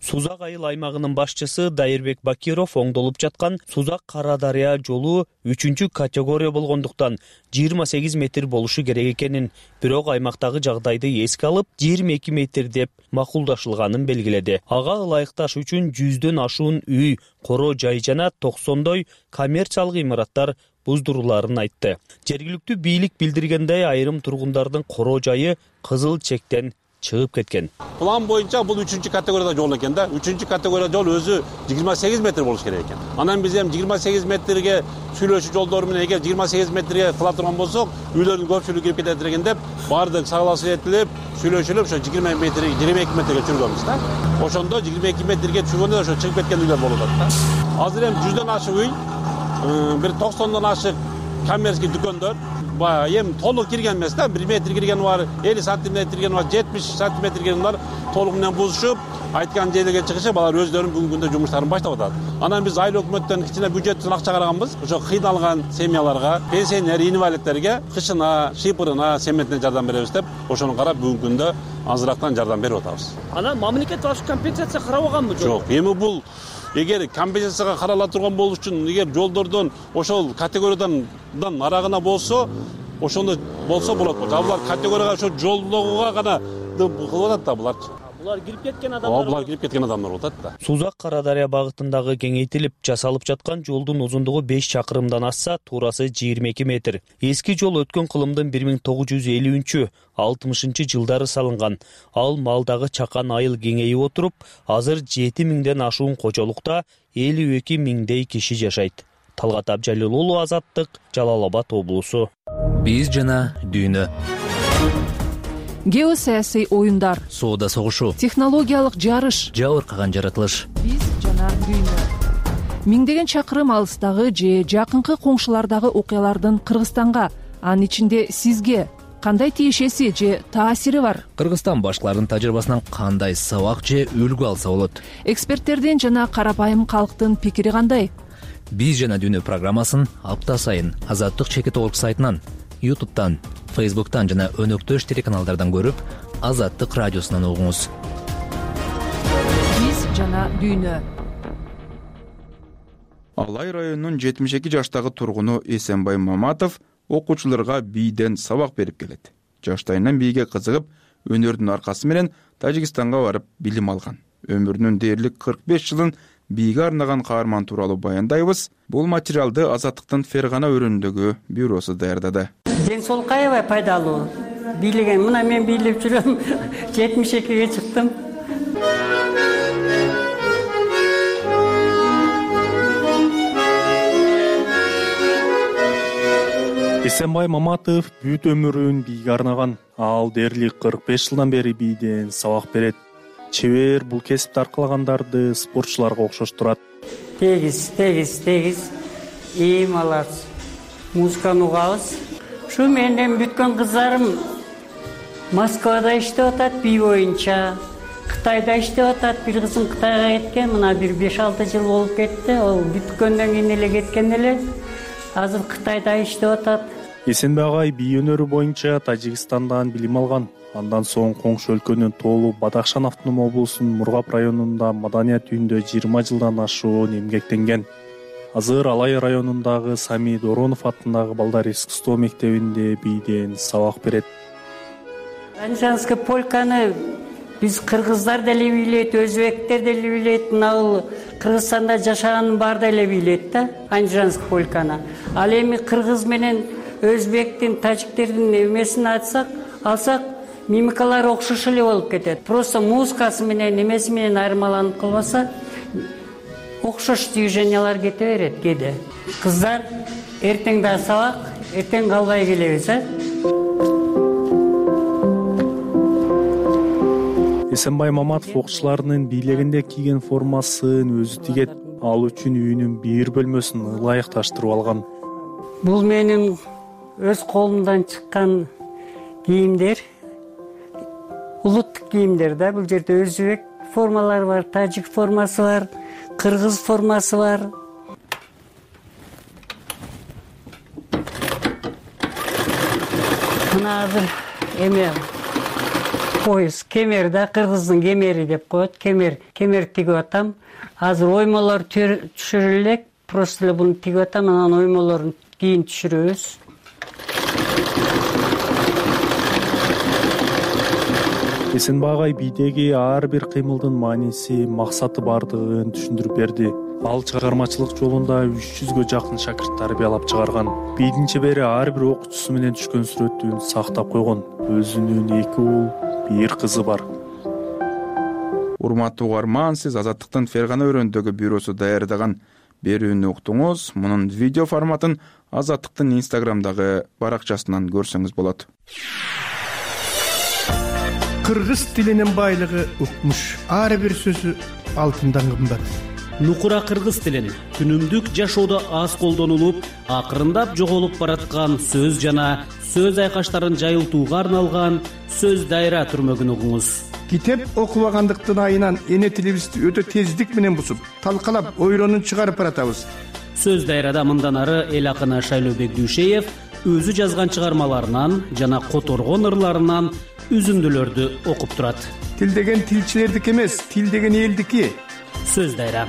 Speaker 7: Сузак айыл аймагынын башчысы Дайырбек Бакиров оңдолуп жаткан Сузак Кара Дарыя жолу үчүнчү категория болгондуктан жыйырма сегиз метр болушу керек экенин, бирок аймактагы жагдайды эске алып жыйырма эки метр деп макулдашылганын белгиледи. Ага ылайыкташ үчүн жүздөн ашуун үй, коро жай жана токсондой коммерциялык имараттар буздуруларын айтты. Жергиликтүү бийлик билдиргендей, айрым тургундардын коро жайы кызыл чектен чыгып кеткен.
Speaker 1: План боюнча бул үчүнчү категорияда жол экен да. үчүнчү категория жол өзү жыйырма сегиз метр болуш керек экен. Анан биз эми жыйырма сегиз метрге сүйлөшүү жолдору менен эгер жыйырма сегиз метрге кыла турган болсок, үйлөрдүн көпчүлүгү кирип кетет экен деп, баардык согласие этилип, сүйлөшүлүп, ошо жыйырма метр, жыйырма эки метрге чүргөнбүз да. Ошондо жыйырма эки метрге чүргөндө ошо чыгып кеткен үйлөр болуп атат да. Азыр эми жүздөн ашык үй, бир токсондон ашык коммерческий дүкөндөр, баягы эми толук кирген эмес да, бир метр киргени бар, элүү сантиметр киргени бар, жетимиш сантиметр киргени бар, толук менен бузушуп, айткан жерлерге чыгышып, алар өздөрүнүн бүгүнкү күндө жумуштарын баштап атат. Анан биз айыл өкмөттөн кичине бюджеттен акча караганбыз. Ошо кыйналган семьяларга, пенсионер, инвалидтерге кышына, шыйпырына, семетине жардам беребиз деп, ошону карап бүгүнкү күндө азыраактан жардам берип атабыз.
Speaker 7: Анан мамлекет башка компенсация карабаганбы?
Speaker 1: Жок, эми бул эгер компенсацияга карала турган болуш үчүн, эгер жолдордон ошол категориядан арагына болсо, ошондо болсо болот болчу. Булар категорияга ошо жолдогуга гана кылып атат да булар.
Speaker 7: Булар кирип кеткен адамдар.
Speaker 1: Булар кирип кеткен адамдар болот да.
Speaker 7: Сузак Кара Дарыя багытындагы кеңейтилип жасалып жаткан жолдун узундугу беш чакырымдан асса, туурасы жыйырма эки метр. Эски жол өткөн кылымдын бир миң тогуз жүз элүүнчү алтымышынчы жылдары салынган. Ал малдагы чакан айыл кеңейип отуруп, азыр жети миңден ашуун кожолукта элүү эки миңдей киши жашайт. Талгат Абжалил уулу, Азаттык, Жалал Абад облусу.
Speaker 22: Биз жана дүйнө.
Speaker 6: Геосаясий оюндар,
Speaker 22: соода согушу,
Speaker 6: технологиялык жарыш,
Speaker 22: жабыркаган жаратылыш.
Speaker 6: Биз жана дүйнө. Миңдеген чакырым алыстагы же жакынкы коңшулардагы окуялардын Кыргызстанга, анын ичинде сизге кандай тиешеси же таасири бар?
Speaker 22: Кыргызстан башкаларынын тажрыйбасынан кандай сабак же үлгү алса болот?
Speaker 6: Эксперттердин жана карапайым калктын пикири кандай?
Speaker 22: Биз жана дүйнө программасын апта сайын Азаттык чекит орг сайтынан, ютубтан, фейсбуктан жана өнөктөш телеканалдардан көрүп, Азаттык радиосунан угуңуз.
Speaker 6: Биз жана дүйнө.
Speaker 2: Алай районунун жетимиш эки жаштагы тургуну Эсенбай Маматов окуучуларга бийден сабак берип келет. Жаштайынан бийге кызыгып, өнөрдүн аркасы менен Тажикстанга барып билим алган. Өмүрүнүн дээрлик кырк беш жылын бийге арнаган каарман тууралуу баяндайбыз. Бул материалды Азаттыктын Фергана өрөөнүндөгү бюросу даярдады.
Speaker 23: Ден соолукка аябай пайдалуу. Бийлеген, мына мен бийлеп жүрөм. жетимиш экиге чыктым.
Speaker 24: Эсенбай Маматов бүт өмүрүн бийге арнаган. Ал дээрлик кырк беш жылдан бери бийден сабак берет. Чебер бул кесипти аркалагандарды спортчуларга окшоштурат.
Speaker 23: Тегиз, тегиз, тегиз. И молодец. Музыканы угабыз. Ушу менден бүткөн кыздарым Москвада иштеп атат бий боюнча. Кытайда иштеп атат. Бир кызым Кытайга кеткен, мына бир беш алты жыл болуп кетти. Ол бүткөндөн кийин эле кеткен эле. Азыр Кытайда иштеп атат.
Speaker 24: Эсенбай агай бий өнөрү боюнча Тажикстандан билим алган. Андан соң коңшу өлкөнүн Тоолу Бадахшан автоном облусунун Мургап районунда маданият үйүндө жыйырма жылдан ашуун эмгектенген. Азыр Алай районундагы Сами Доронов аттындагы балдар искусство мектебинде бийден сабак берет.
Speaker 23: Анжанский полканы биз кыргыздар деле бийлейт, өзбектер деле бийлейт, мына Кыргызстанда жашаганын баары деле бийлейт да, анжанский полканы. Ал эми кыргыз менен өзбектин, тажиктердин эмесин айтсак, алсак мимикалар окшош эле болуп кетет. Просто музыкасы менен эмеси менен айырмаланып калбаса, окшош движениялар кете берет кээде. Кыздар, эртең да сабак, эртең калбай келебиз, а?
Speaker 24: Эсенбай Маматов окуучуларынын бийлегинде кийген формасын өзү тигет. Ал үчүн үйүнүн бир бөлмөсүн ылайыкташтырып алган.
Speaker 23: Бул менин өз колумдан чыккан кийимдер. Улуттук кийимдер да, бул жерде өзбек формалары бар, тажик формасы бар, кыргыз формасы бар. Мына азыр эме пояс кемер да, кыргыздын кемери деп коет. Кемер, кемер тигип атам. Азыр оймолор түшүрүлө элек, просто эле буну тигип атам, анан оймолорун кийин түшүрөбүз.
Speaker 24: Эсенбай агай бийдеги ар бир кыймылдын мааниси, максаты бардыгын түшүндүрүп берди. Ал чыгармачылык жолунда үч жүзгө жакын шакырт тарбиялап чыгарган. Бийдин чебери ар бир окуучусу менен түшкөн сүрөтүн сактап койгон. Өзүнүн эки уул, бир кызы бар.
Speaker 2: Урматтуу угарман, сиз Азаттыктын Фергана өрөөндөгү бюросу даярдаган берүүнү уктуңуз. Мунун видео форматын Азаттыктын Инстаграмдагы баракчасынан көрсөңүз болот.
Speaker 3: Кыргыз тилинин байлыгы укмуш. Ар бир сөзү алтындан кымбат.
Speaker 7: Нукура кыргыз тилин күнүмдүк жашоодо аз колдонулуп, акырындап жоголуп бараткан сөз жана сөз айкаштарын жайылтууга арналган сөз дайра түрмөгүн угуңуз.
Speaker 3: Китеп окубагандыктын айынан эне тилибизди өтө тездик менен бусуп, талкалап, ойронун чыгарып баратабыз.
Speaker 7: Сөз дайрада мындан ары эл акыны Шайлообек Дүйшеев өзү жазган чыгармаларынан жана которгон ырларынан үзүндүлөрдү окуп турат.
Speaker 3: Тил деген тилчилердики эмес, тил деген элдики.
Speaker 7: Сөз дайра.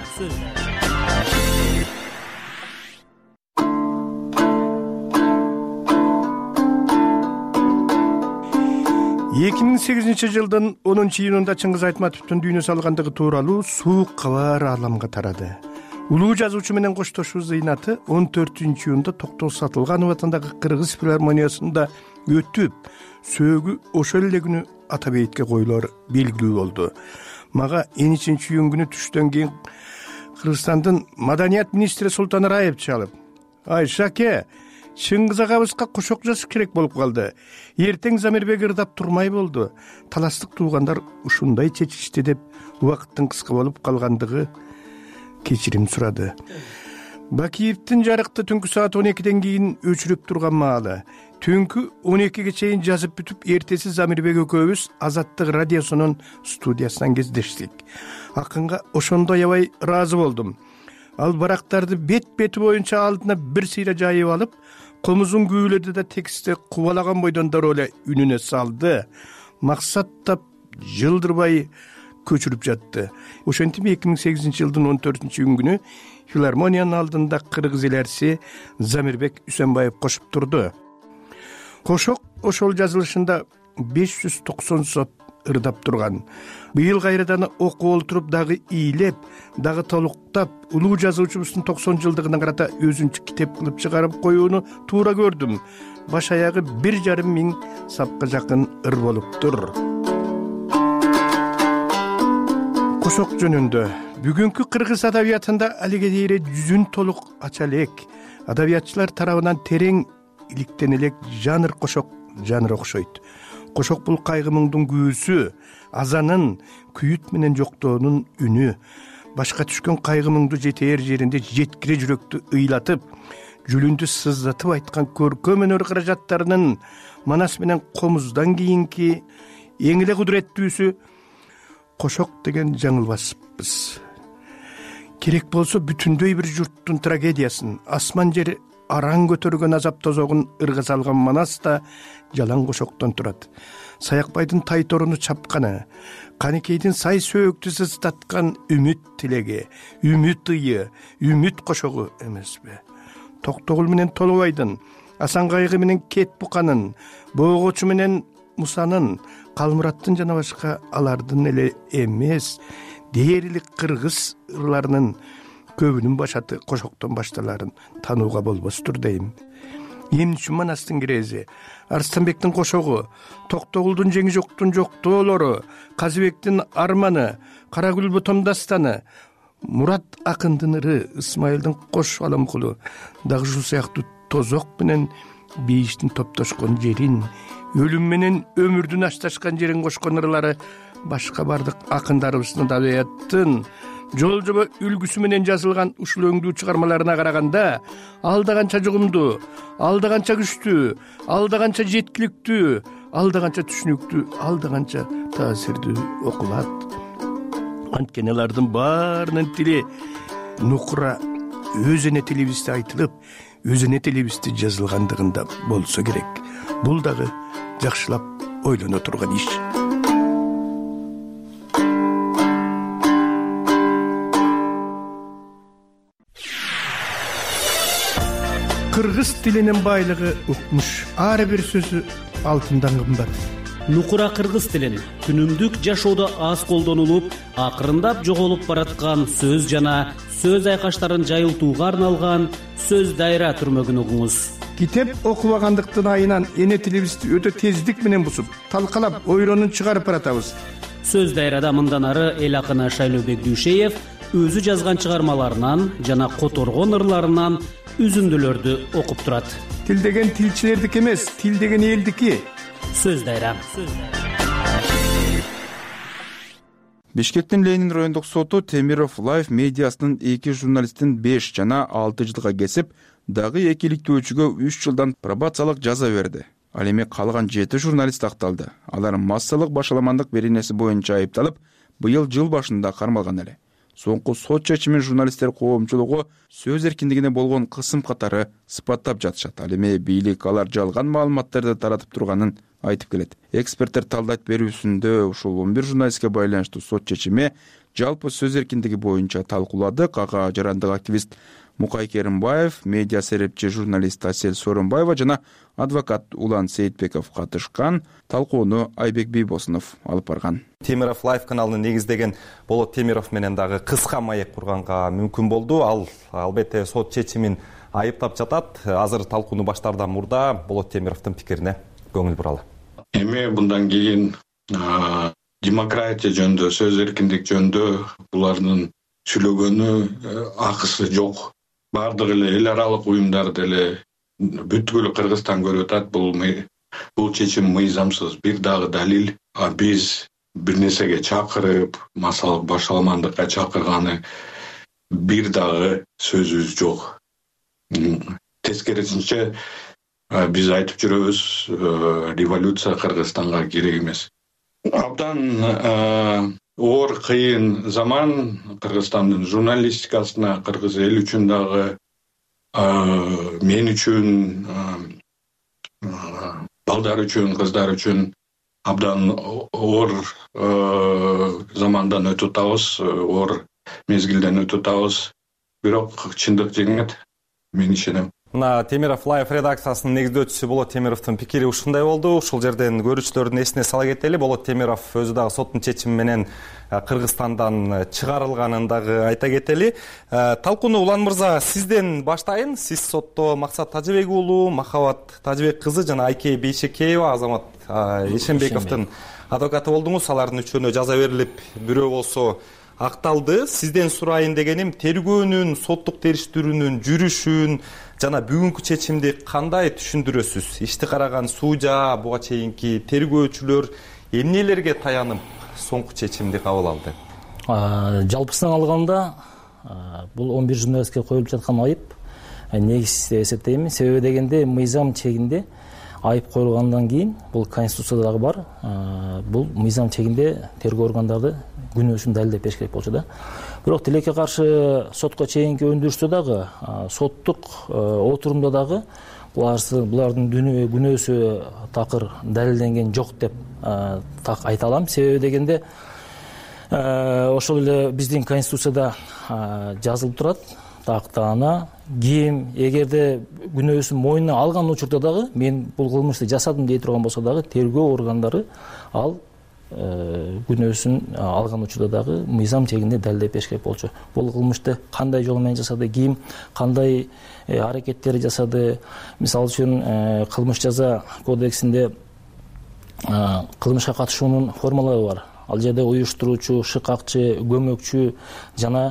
Speaker 3: эки миң сегизинчи жылдын онунчу июнунда Чыңгыз Айтматовдун дүйнө салгандыгы тууралуу суук кабар ааламга тарады. Улуу жазуучу менен коштошуу зыйнаты он төртүнчү июнда Токтогул Сатылганов атындагы Кыргыз филармониясында өтүп, сөөгү ошол эле күнү Ата бейитке коюлары белгилүү болду. Мага он үчүнчү июнь күнү түштөн кийин Кыргызстандын маданият министри Султан Раев чалып: "Ай Шаке, Чыңгыз агабызга кошок жазыш керек болуп калды. Эртең Замирбек ырдап турмай болду. Таластык туугандар ушундай чечишти" деп убакыттын кыска болуп калгандыгы кечирим сурады. Бакиевдин жарыкты түнкү саат он экиден кийин өчүрүп турган маалы. Түнкү он экиге чейин жазып бүтүп, эртеси Замирбек экөөбүз Азаттык радиосунун студиясынан кездештик. Акынга ошондой аябай ыраазы болдум. Ал барактарды бет-бети боюнча алдына бир сыйра жайып алып, комузун күүлөдү да текстти кубалаган бойдон дароо эле үнүнө салды. Максаттап жылдырбай көчүрүп жатты. Ошентип эки миң сегизинчи жылдын он төртүнчү июнь күнү филармониянын алдында кыргыз эл ээрчиси Замирбек Үсөнбаев кошуп турду. Кошок ошол жазылышында беш жүз токсон сот ырдап турган. Быйыл кайрадан окуп олтуруп дагы ийлеп, дагы толуктап, улуу жазуучубуздун токсон жылдыгына карата өзүнчө китеп кылып чыгарып коюуну туура көрдүм. Баш аягы бир жарым миң сапка жакын ыр болуптур. Кошок жөнүндө бүгүнкү кыргыз адабиятында алиге дейре жүзүн толук ача элек, адабиятчылар тарабынан терең иликтен элек жанр кошок жанр окшойт. Кошок бул кайгы муңдун күүсү, азанын, күйүт менен жоктоонун үнү. Башка түшкөн кайгы муңду жетээр жеринде жеткире жүрөктү ыйлатып, жүлүндү сыздатып айткан көркөм өнөр каражаттарынын Манас менен Комуздан кийинки эң эле кудуреттүүсү кошок деген жаңылбаспыз. Керек болсо бүтүндөй бир журттун трагедиясын, асман жери араң көтөргөн азап тозогун ырга салган Манас да жалаң кошоктон турат. Саякбайдын тай торуну чапканы, Канекейдин сай сөөктү сыздаткан үмүт тилеги, үмүт ыйы, үмүт кошогу эмеспи? Токтогул менен Толобайдын, Асан Кайгы менен Кет Буканын, Боогочу менен Мусанын, Калмураттын жана башка алардын эле эмес, дээрлик кыргыз ырларынын көбүнүн башаты кошоктон башталарын танууга болбостур дейм. Эмне үчүн Манастын кирези, Арстанбектин кошогу, Токтогулдун жеңи жоктун жоктоолору, Казыбектин арманы, Карагүл Ботом дастаны, Мурат акындын ыры, Ысмайылдын кош аламкулу, дагы ушул сыяктуу тозок менен бейиштин топтошкон жерин, өлүм менен өмүрдүн ашташкан жерин кошкон ырлары башка бардык акындарыбыздын адабияттын жол жоба үлгүсү менен жазылган ушул өңдүү чыгармаларына караганда алда канча жугумдуу, алда канча күчтүү, алда канча жеткиликтүү, алда канча түшүнүктүү, алда канча таасирдүү окулат. Анткени алардын баарынын тили нукура өз эне тилибизде айтылып, өз эне тилибизде жазылгандыгында болсо керек. Бул дагы жакшылап ойлоно турган иш. кыргыз тилинин байлыгы укмуш, ар бир сөзү алтындан кымбат.
Speaker 7: Нукура кыргыз тилин күнүмдүк жашоодо аз колдонулуп, акырындап жоголуп бараткан сөз жана сөз айкаштарын жайылтууга арналган сөз дайра түрмөгүн угуңуз.
Speaker 3: Китеп окубагандыктын айынан эне тилибизди өтө тездик менен бусуп, талкалап, ойронун чыгарып баратабыз.
Speaker 7: Сөз дайрада мындан ары эл акыны Шайлообек Дүйшеев өзү жазган чыгармаларынан жана которгон ырларынан үзүндүлөрдү окуп турат.
Speaker 3: Тил деген тилчилердики эмес, тил деген элдики.
Speaker 7: Сөз дайра.
Speaker 2: Бишкектин Ленин райондук соту Темиров Лайф медиасынын эки журналистин беш жана алты жылга кесип, дагы эки иликтөөчүгө үч жылдан пробациялык жаза берди. Ал эми калган жети журналист акталды. Алар массалык башаламандык беренеси боюнча айыпталып, быйыл жыл башында кармалган эле. Соңку сот чечимин журналисттер коомчулугу сөз эркиндигине болгон кысым катары сыпаттап жатышат. Ал эми бийлик алар жалган маалыматтарды таратып турганын айтып келет. Эксперттер талдайт берүүсүндө ушул он бир журналистке байланыштуу сот чечими жалпы сөз эркиндиги боюнча талкуулады. Кага жарандык активист Мукай Керимбаев, медиа серепчи журналист Асель Сооронбаева жана адвокат Улан Сейитбеков катышкан. Талкууну Айбек Бийбосунов алып барган.
Speaker 8: Темиров Лайф каналын негиздеген Болот Темиров менен дагы кыска маек курганга мүмкүн болду. Ал албетте сот чечимин айыптап жатат. Азыр талкууну баштаардан мурда Болот Темировдун пикирине көңүл буралы.
Speaker 10: Эми мындан кийин демократия жөнүндө, сөз эркиндик жөнүндө булардын сүйлөгөнү акысы жок. Бардык эле эл аралык уюмдар деле бүткүл Кыргызстан көрүп атат. Бул бул чечим мыйзамсыз. Бир дагы далил, биз бир нерсеге чакырып, массалык башаламандыкка чакырганы бир дагы сөзүбүз жок. Тескерисинче биз айтып жүрөбүз, революция Кыргызстанга керек эмес. Абдан оор кыйын заман Кыргызстандын журналистикасына, кыргыз эл үчүн дагы, мен үчүн, балдар үчүн, кыздар үчүн абдан оор замандан өтүп атабыз, оор мезгилден өтүп атабыз. Бирок чындык жеңет, мен ишенем.
Speaker 8: Мына Темиров Лайф редакциясынын негиздөөчүсү Болот Темировдун пикири ушундай болду. Ушул жерден көрүүчүлөрдүн эсине сала кетели. Болот Темиров өзү дагы соттун чечими менен Кыргызстандан чыгарылганын дагы айта кетели. Талкууну Улан мырза сизден баштайын. Сиз сотто Максат Тажыбек уулу, Махабат Тажыбек кызы жана Айке Бейшекеева, Азамат Эшенбековдун адвокаты болдуңуз. Алардын үчөөнө жаза берилип, бирөө болсо акталды. Сизден сурайын дегеним, тергөөнүн, соттук териштирүүнүн жүрүшүн жана бүгүнкү чечимди кандай түшүндүрөсүз? Ишти караган сужа, буга чейинки тергөөчүлөр эмнелерге таянып соңку чечимди кабыл алды?
Speaker 11: Жалпысынан алганда, бул он бир журналистке коюлуп жаткан айып негизсиз деп эсептейм. Себеби дегенде мыйзам чегинде айып коюлгандан кийин, бул конституцияда дагы бар, бул мыйзам чегинде тергөө органдары күнөөсүн далилдеп бериш керек болчу да. Бирок тилекке каршы сотко чейинки өндүрүштө дагы, соттук отурумда дагы булардын күнөөсү такыр далилденген жок деп так айта алам. Себеби дегенде ошол эле биздин конституцияда жазылып турат, тактаана ким эгерде күнөөсүн мойнуна алган учурда дагы, мен бул кылмышты жасадым дей турган болсо дагы, тергөө органдары ал күнөөсүн алган учурда дагы мыйзам чегинде далилдеп бериш керек болчу. Бул кылмышты кандай жол менен жасады, ким кандай аракеттер жасады. Мисалы үчүн кылмыш жаза кодексинде кылмышка катышуунун формалары бар. Ал жерде уюштуруучу, шыкакчы, көмөкчү жана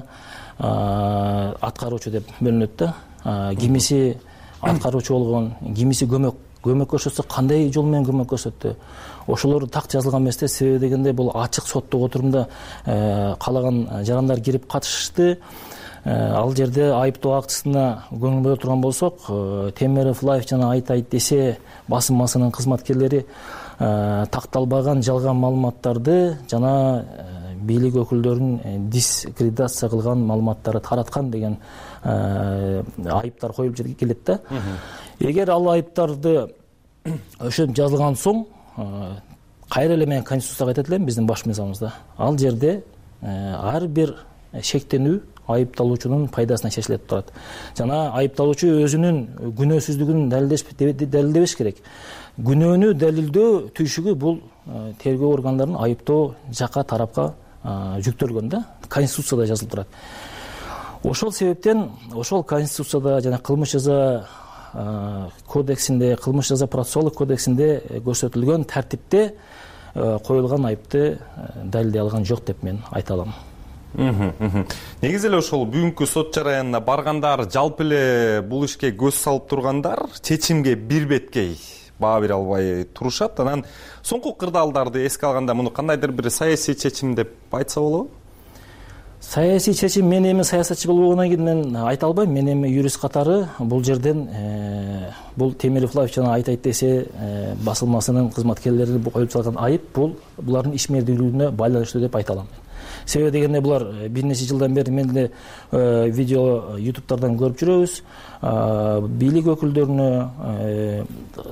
Speaker 11: аткаруучу деп бөлүнөт да. Кимиси аткаруучу болгон, кимиси көмөк көмөк көрсөтсө кандай жол менен көмөк көрсөттү. Ошолор так жазылган эмес да. Себеби дегенде бул ачык соттук отурумда каалаган жарандар кирип катышты. Ал жерде айыптоо актысына көңүл бура турган болсок, Темиров Лайф жана айт айт десе басылмасынын кызматкерлери такталбаган жалган маалыматтарды жана бийлик өкүлдөрүнүн дискредитация кылган маалыматтарды тараткан деген айыптар коюлуп келет да. Эгер ал айыптарды ошентип жазылган соң, кайра эле мен конституцияга айтат элем, биздин баш мыйзамыбызда ал жерде ар бир шектенүү айыпталуучунун пайдасына чечилет турат. Жана айыпталуучу өзүнүн күнөөсүздүгүн далилдебеш керек. Күнөөнү далилдөө түйшүгү бул тергөө органдарынын айыптоо жака тарапка жүктөлгөн да, Конституцияда жазылып турат. Ошол себептен ошол Конституцияда жана кылмыш жаза кодексинде, кылмыш жаза процессуалдык кодексинде көрсөтүлгөн тартипте коюлган айыпты далилдей алган жок деп мен айта алам.
Speaker 8: Негизи эле ошол бүгүнкү сот жараянына баргандар, жалпы эле бул ишке көз салып тургандар чечимге бир беткей баа бере албай турушат. Анан соңку кырдаалдарды эске алганда муну кандайдыр бир саясий чечим деп айтса болобу?
Speaker 11: Саясий чечим, мен эми саясатчы болбогондон кийин мен айта албайм. Мен эми юрист катары бул жерден бул Темиров Лайф жана айтайт десе басылмасынын кызматкерлери коюп салган айып бул булардын ишмердүүлүгүнө байланыштуу деп айта алам. Себеби дегенде булар бир нече жылдан бери мен деле видео ютубтардан көрүп жүрөбүз. Бийлик өкүлдөрүнө,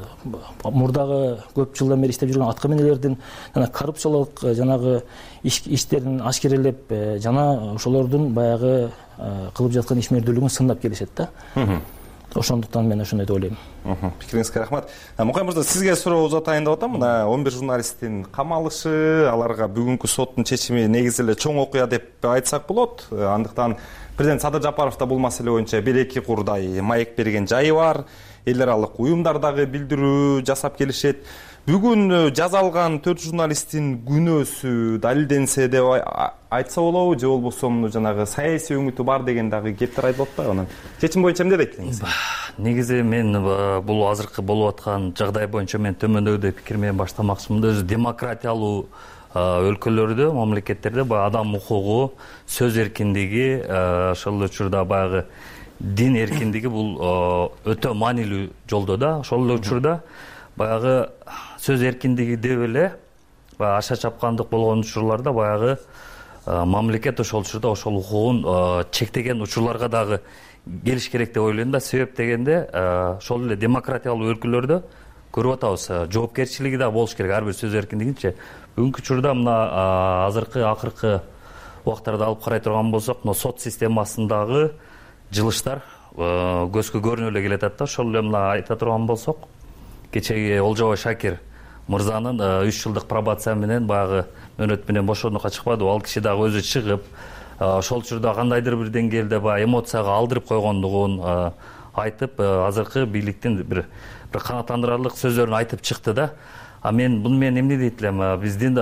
Speaker 11: мурдагы көп жылдан бери иштеп жүргөн аткаминерлердин жана коррупциялык жанагы иштерин ашкерелеп жана ошолордун баягы кылып жаткан ишмердүүлүгүн сындап келишет да. Ошондуктан мен ошондой деп ойлойм.
Speaker 8: Пикириңизге рахмат. Мукай мырза, сизге суроо узатайын деп атам. Мына он бир журналисттин камалышы, аларга бүгүнкү соттун чечими негизи эле чоң окуя деп айтсак болот. Андыктан президент Садыр Жапаров да бул маселе боюнча бир эки курдай маек берген жайы бар. Эл аралык уюмдар дагы билдирүү жасап келишет. Бүгүн жазалган төрт журналисттин күнөөсү далилденсе деп айтса болобу, же болбосо жанагы саясий өңүтү бар деген дагы кептер айтылып атпайбы? Анан чечим боюнча эмне дейт элеңиз?
Speaker 9: Негизи мен бул азыркы болуп аткан жагдай боюнча мен төмөндөгүдөй пикир менен баштамакчымын. Өзү демократиялуу өлкөлөрдө, мамлекеттерде баягы адам укугу, сөз эркиндиги, ошол учурда баягы дин эркиндиги бул өтө маанилүү жолдо да. Ошол учурда баягы сөз эркиндиги деп эле баягы аша чапкандык болгон учурларда баягы мамлекет ошол учурда ошол укугун чектеген учурларга дагы келиш керек деп ойлойм да. Себеп дегенде ошол эле демократиялуу өлкөлөрдө көрүп атабыз, жоопкерчилиги да болуш керек ар бир сөз эркиндигинче. Бүгүнкү учурда мына азыркы акыркы убактарда алып карай турган болсок, мына сот системасындагы жылыштар көзгө көрүнүп эле келатат да. Ошол эле мына айта турган болсок, кечеги Олжобой Шакир мырзанын үч жылдык пробация менен баягы мөөнөт менен бошоонукка чыкпады. Ал киши дагы өзү чыгып, ошол учурда кандайдыр бир деңгээлде баягы эмоцияга алдырып койгондугун айтып, азыркы бийликтин бир бир канааттандырарлык сөздөрүн айтып чыкты да. А мен буну менен эмне дейт элем? Биздин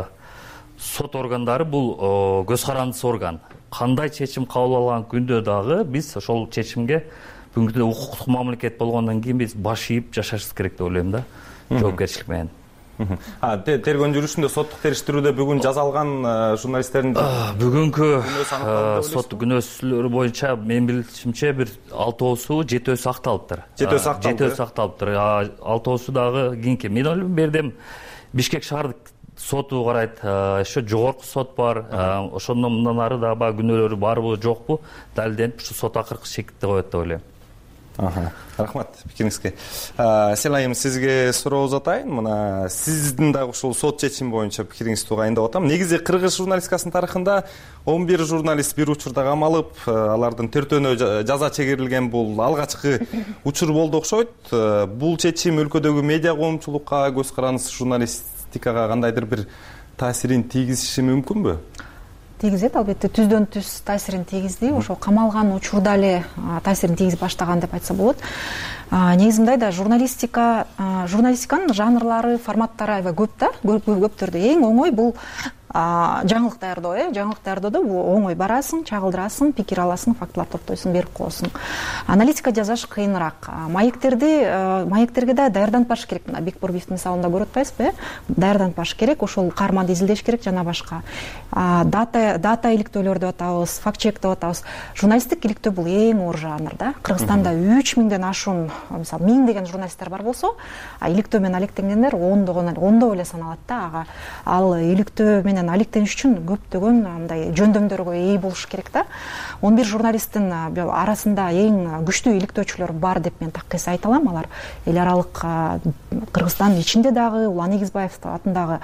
Speaker 9: сот органдары бул көз карандысыз орган. Кандай чечим кабыл алган күндө дагы биз ошол чечимге бүгүнкү укуктук мамлекет болгондон кийин биз баш ийип жашашыбыз керек деп ойлойм да. Жоопкерчилик менен.
Speaker 8: А тергөө жүрүшүндө соттук териштирүүдө бүгүн жазалган журналисттердин
Speaker 9: бүгүнкү сот күнөөсүлөрү боюнча мен билишимче бир алтоосу, жетөөсү акталыптыр.
Speaker 8: Жетөөсү акталды.
Speaker 9: Жетөөсү акталыптыр. Алтоосу дагы кийинки. Мен ойлойм бердем Бишкек шаардык соту карайт, еще жогорку сот бар. Ошондон мындан ары дагы баягы күнөөлөрү барбы, жокпу далилденип, ушу сот акыркы чекитте коет деп ойлойм.
Speaker 8: Рахмат пикириңизге. Селайым, сизге суроо узатайын. Мына сиздин дагы ушул сот чечими боюнча пикириңизди угайын деп атам. Негизи кыргыз журналистикасынын тарыхында он бир журналист бир учурда камалып, алардын төртөөнө жаза чегирилген бул алгачкы учур болду окшойт. Бул чечим өлкөдөгү медиа коомчулукка, көз карандысыз журналистикага кандайдыр бир таасирин тийгизиши мүмкүнбү?
Speaker 12: Тийгизет, албетте түздөн түз таасирин тийгизди. Ошол камалган учурда эле таасирин тийгизип баштаган деп айтса болот. Негизи мындай да, журналистика, журналистиканын жанрлары, форматтары аябай көп да, көптөрдө. Эң оңой бул жаңылык даярдоо, э, жаңылык даярдоодо оңой барасың, чагылдырасың, пикир аласың, фактылар топтойсуң, берип коесуң. Аналитика жасаш кыйыныраак. Маектерди, маектерге да даярданып баш керек. Мына Бекбурбиевдин мисалында көрүп атпайсызбы, э? Даярданып баш керек, ошол каарманды изилдеш керек жана башка. Дата, дата иликтөөлөр деп атабыз, факт-чек деп атабыз. Журналисттик иликтөө бул эң оор жанр да. Кыргызстанда үч миңден ашуун, мисалы, миң деген журналисттер бар болсо, а иликтөө менен алектенгендер ондогон, ондо эле саналат да. Ага. Ал иликтөө менен алектениш үчүн көптөгөн мындай жөндөмдөргө ээ болуш керек да. он бир журналисттин арасында эң күчтүү иликтөөчүлөр бар деп мен такыс айта алам. Алар эл аралык Кыргызстандын ичинде дагы Улан Эгизбаев атындагы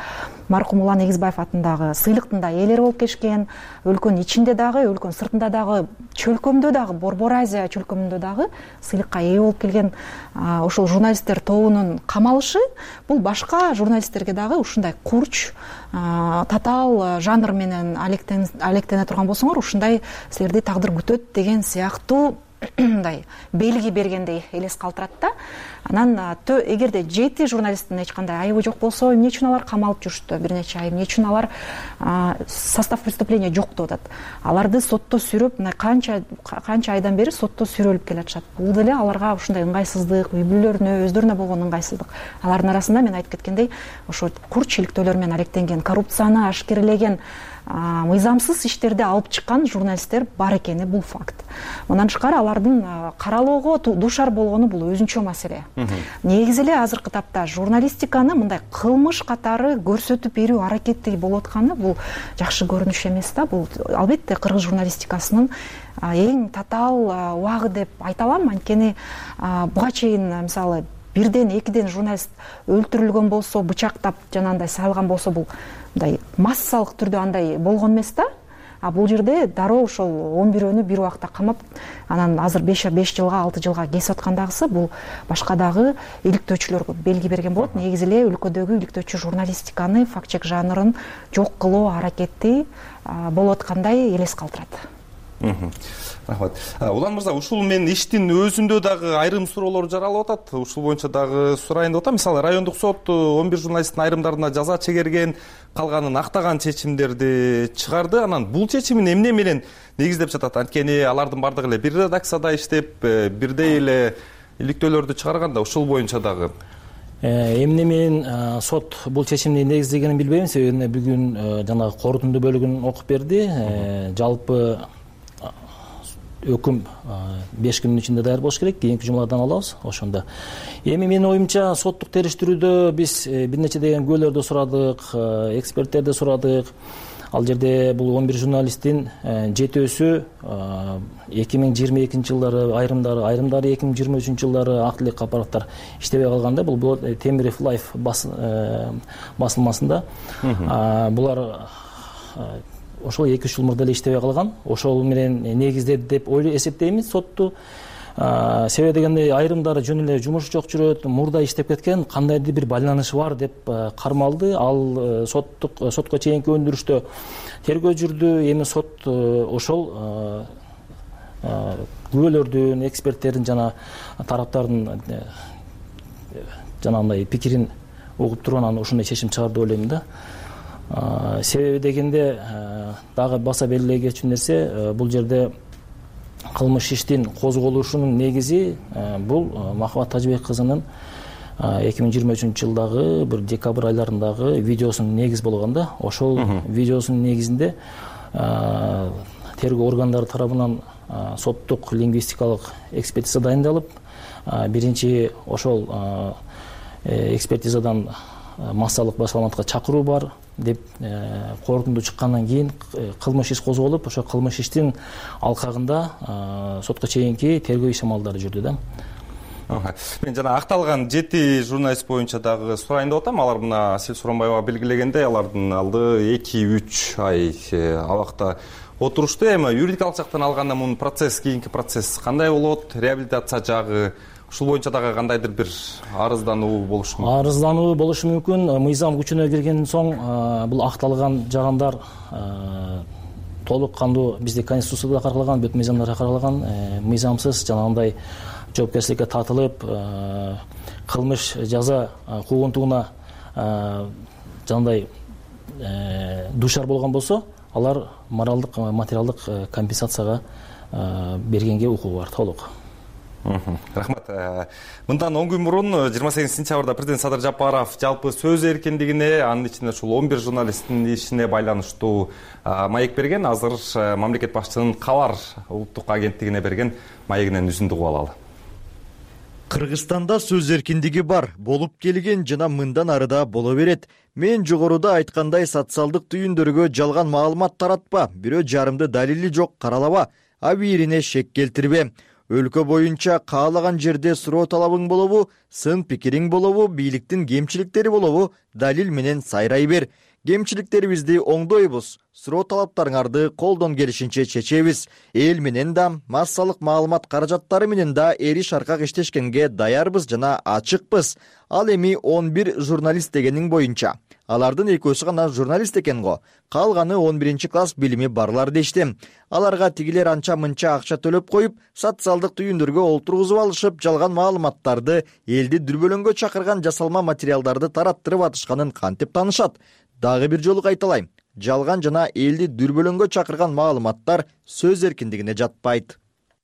Speaker 12: маркум улан эгизбаев атындагы сыйлыктын да ээлери болуп келишкен. Өлкөнүн ичинде дагы, өлкөнүн сыртында дагы, чөлкөмдө дагы, Борбор Азия чөлкөмүндө дагы сыйлыкка ээ болуп келген ошол журналисттер тобунун камалышы бул башка журналисттерге дагы ушундай курч, татаал жанр менен алектене турган болсоңор, ушундай силерди тагдыр күтөт деген сыяктуу мындай белги бергендей элес калтырат да. Анан эгерде жети журналисттин эч кандай айыбы жок болсо, эмне үчүн алар камалып жүрүштү бир нече ай, эмне үчүн алар состав преступления жок деп атат. Аларды сотто сүрөп, мына канча канча айдан бери сотто сүрөлүп келатышат. Бул деле аларга ушундай ыңгайсыздык, үй бүлөлөрүнө, өздөрүнө болгон ыңгайсыздык. Алардын арасында мен айтып кеткендей, ошо курч иликтөөлөр менен алектенген, коррупцияны ашкерелеген, мыйзамсыз иштерди алып чыккан журналисттер бар экени бул факт. Мындан тышкары алардын каралоого дуушар болгону бул өзүнчө маселе. Негизи эле азыркы тапта журналистиканы мындай кылмыш катары көрсөтүп берүү аракети болуп атканы бул жакшы көрүнүш эмес да. Бул албетте кыргыз журналистикасынын эң татаал убагы деп айта алам. Анткени буга чейин мисалы бирден экиден журналист өлтүрүлгөн болсо, бычактап жанагындай салган болсо, бул мындай массалык түрдө андай болгон эмес да. А бул жерде дароо ошол он бирөөнү бир убакта камап, анан азыр беш жылга, алты жылга кесип аткандагысы бул башка дагы иликтөөчүлөргө белги берген болот. Негизи эле өлкөдөгү иликтөөчү журналистиканы, факт-чек жанрын жок кылуу аракети болуп аткандай элес калтырат.
Speaker 8: Рахмат. Улан мырза, ушул мен иштин өзүндө дагы айрым суроолор жаралып атат. Ушул боюнча дагы сурайын деп атам. Мисалы, райондук сот он бир журналисттин айрымдарына жаза чегерген, калганын актаган чечимдерди чыгарды. Анан бул чечимин эмне менен негиздеп жатат? Анткени алардын бардыгы эле бир редакцияда иштеп, бирдей эле иликтөөлөрдү чыгарганда ушул боюнча дагы
Speaker 11: эмне менен сот бул чечимди негиздегенин билбейм. Себеби бүгүн жанагы корутунду бөлүгүн окуп берди. Жалпы өкүм беш күнүн ичинде даяр болуш керек. Кийинки жумадан алабыз ошондо. Эми менин оюмча соттук териштирүүдө биз бир нече деген күбөлөрдү сурадык, эксперттерди сурадык. Ал жерде бул он бир журналисттин жетөөсү эки миң жыйырма экинчи жылдары, айрымдары айрымдары эки миң жыйырма үчүнчү жылдары актылык аппараттар иштебей калганда, бул Темиров Лайф басылмасында булар ошол эки үч жыл мурда эле иштебей калган. Ошол менен негиздеди деп эсептеймиз сотту. Себеби дегенде айрымдары жөн эле жумуш жок жүрөт, мурда иштеп кеткен, кандайдыр бир байланышы бар деп кармалды. Ал соттук сотко чейинки өндүрүштө тергөө жүрдү. Эми сот ошол күбөлөрдүн, эксперттердин жана тараптардын жанагындай пикирин угуп туруп анан ушундай чечим чыгарды деп ойлойм да. Себеби дегенде дагы баса белгилей кетчү нерсе, бул жерде кылмыш иштин козголушунун негизи бул Махабат Тажыбек кызынын эки миң жыйырма үчүнчү жылдагы бир декабрь айларындагы видеосунун негиз болгон да. Ошол видеосунун негизинде тергөө органдары тарабынан соттук лингвистикалык экспертиза дайындалып, биринчи ошол экспертизадан массалык башаламатка чакыруу бар деп корутунду чыккандан кийин кылмыш иш козголуп, ошо кылмыш иштин алкагында сотко чейинки тергөө иш амалдары жүрдү да.
Speaker 8: Мен жана акталган жети журналист боюнча дагы сурайын деп атам. Алар мына Асель Сурамбаева белгилегендей, алардын алды эки үч ай абакта отурушту. Эми юридикалык жактан алганда мунун процесс, кийинки процесс кандай болот? Реабилитация жагы ушул боюнча дагы кандайдыр бир арыздануу болушу мүмкүн?
Speaker 11: Арыздануу болушу мүмкүн. Мыйзам күчүнө киргенден соң бул акталган жагандар толук кандуу бизде конституцияда каралган, бүт мыйзамдарда каралган, мыйзамсыз жанагындай жоопкерчиликке тартылып, кылмыш жаза куугунтугуна жанагындай дуушар болгон болсо, алар моралдык, материалдык компенсацияга бергенге укугу бар толук.
Speaker 8: Рахмат. Мындан он күн мурун жыйырма сегизинчи сентябрда президент Садыр Жапаров жалпы сөз эркиндигине, анын ичинде ушул он бир журналисттин ишине байланыштуу маек берген. Азыр мамлекет башчысынын Кабар улуттук агенттигине берген маегинен үзүндү угуп алалы.
Speaker 18: Кыргызстанда сөз эркиндиги бар, болуп келген жана мындан ары да боло берет. Мен жогоруда айткандай социалдык түйүндөргө жалган маалымат таратпа, бирөө жарымды далили жок каралаба, абийирине шек келтирбе. Өлкө боюнча каалаган жерде суроо талабың болобу, сын пикириң болобу, бийликтин кемчиликтери болобу, далил менен сайрай бер. кемчиликтерибизди оңдойбуз, суроо талаптарыңарды колдон келишинче чечебиз. Эл менен да, массалык маалымат каражаттары менен да эриш аркак иштешкенге даярбыз жана ачыкпыз. Ал эми он бир журналист дегенин боюнча. Алардын экөөсү гана журналист экен го. Калганы он биринчи класс билими барлар дешти. Аларга тигилер анча-мынча акча төлөп коюп, социалдык түйүндөргө олтургузуп алышып, жалган маалыматтарды, элди дүрбөлөңгө чакырган жасалма материалдарды тараттырып атышканын кантип таанышат? Дагы бир жолу кайталайм. Жалган жана элди дүрбөлөңгө чакырган маалыматтар сөз эркиндигине жатпайт.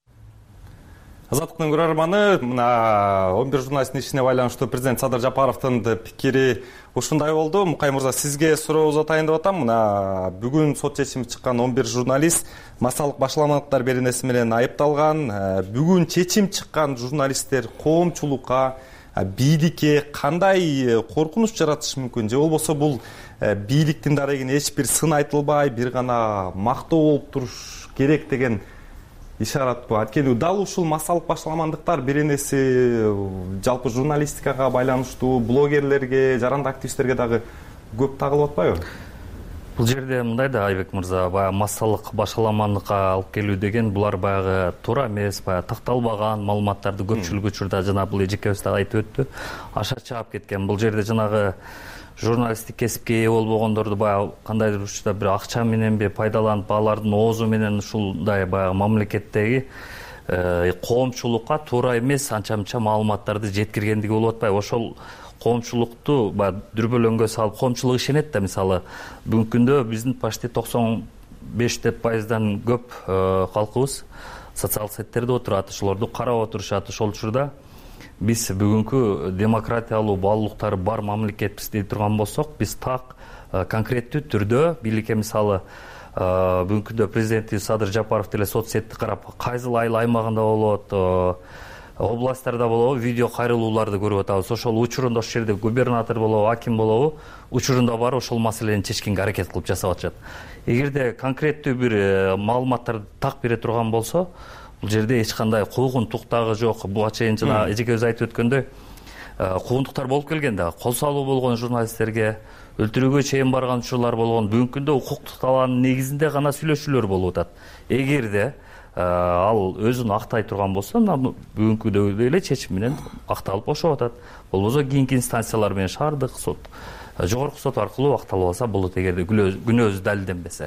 Speaker 8: Азаттыктын көрөрманы, мына он бир журналисттин ишине байланыштуу президент Садыр Жапаровдун пикири ушундай болду. Мукай мырза, сизге суроо узатайын деп атам. Мына бүгүн сот чечими чыккан он бир журналист массалык башаламалыктар беренеси менен айыпталган. Бүгүн чечим чыккан журналисттер коомчулукка, бийликке кандай коркунуч жаратышы мүмкүн? Же болбосо бул бийликтин дарегине эч бир сын айтылбай, бир гана мактоо болуп туруш керек деген ишаратпы? Анткени дал ушул массалык башаламандыктар беренеси жалпы журналистикага байланыштуу блогерлерге, жаранды активисттерге дагы көп тагылып атпайбы?
Speaker 9: Бул жерде мындай да, Айбек мырза, баягы массалык башаламандыкка алып келүү деген булар баягы туура эмес, баягы такталбаган маалыматтарды көпчүлүк учурда жана бул эжекебиз да айтып өттү, аша чаап кеткен. Бул жерде жанагы журналисттик кесипке ээ болбогондорду баягы кандайдыр учурда бир акча мененби пайдаланып, алардын оозу менен ушундай баягы мамлекеттеги коомчулукка туура эмес анча-мынча маалыматтарды жеткиргендиги болуп атпайбы? Ошол коомчулукту баягы дүрбөлөңгө салып, коомчулук ишенет да, мисалы бүгүнкү күндө биздин почти токсон беш пайыздан көп калкыбыз социалдык сеттерде отурат, ошолорду карап отурушат. Ошол учурда биз бүгүнкү демократиялуу баалуулуктары бар мамлекетпиз дей турган болсок, биз так конкреттүү түрдө бийликке, мисалы бүгүнкү күндө президентибиз Садыр Жапаров деле соц сетти карап, кайсыл айыл аймагында болот, областтарда болобу, видео кайрылууларды көрүп атабыз. Ошол учурунда ошол жерде губернатор болобу, аким болобу, учурунда барып ошол маселени чечкенге аракет кылып жасап атышат. Эгерде конкреттүү бир маалыматтарды так бере турган болсо, бул жерде эч кандай куугунтук дагы жок. Буга чейин жана эжекебиз айтып өткөндөй, куугунтуктар болуп келген да, кол салуу болгон журналисттерге, өлтүрүүгө чейин барган учурлар болгон. Бүгүнкү күндө укуктук талаанын негизинде гана сүйлөшүүлөр болуп атат. Эгерде ал өзүн актай турган болсо, бүгүнкүдөй эле чечим менен акталып бошоп атат. Болбосо кийинки инстанциялар менен шаардык сот, жогорку сот аркылуу акталып алса болот, эгерде күнөөсү далилденбесе.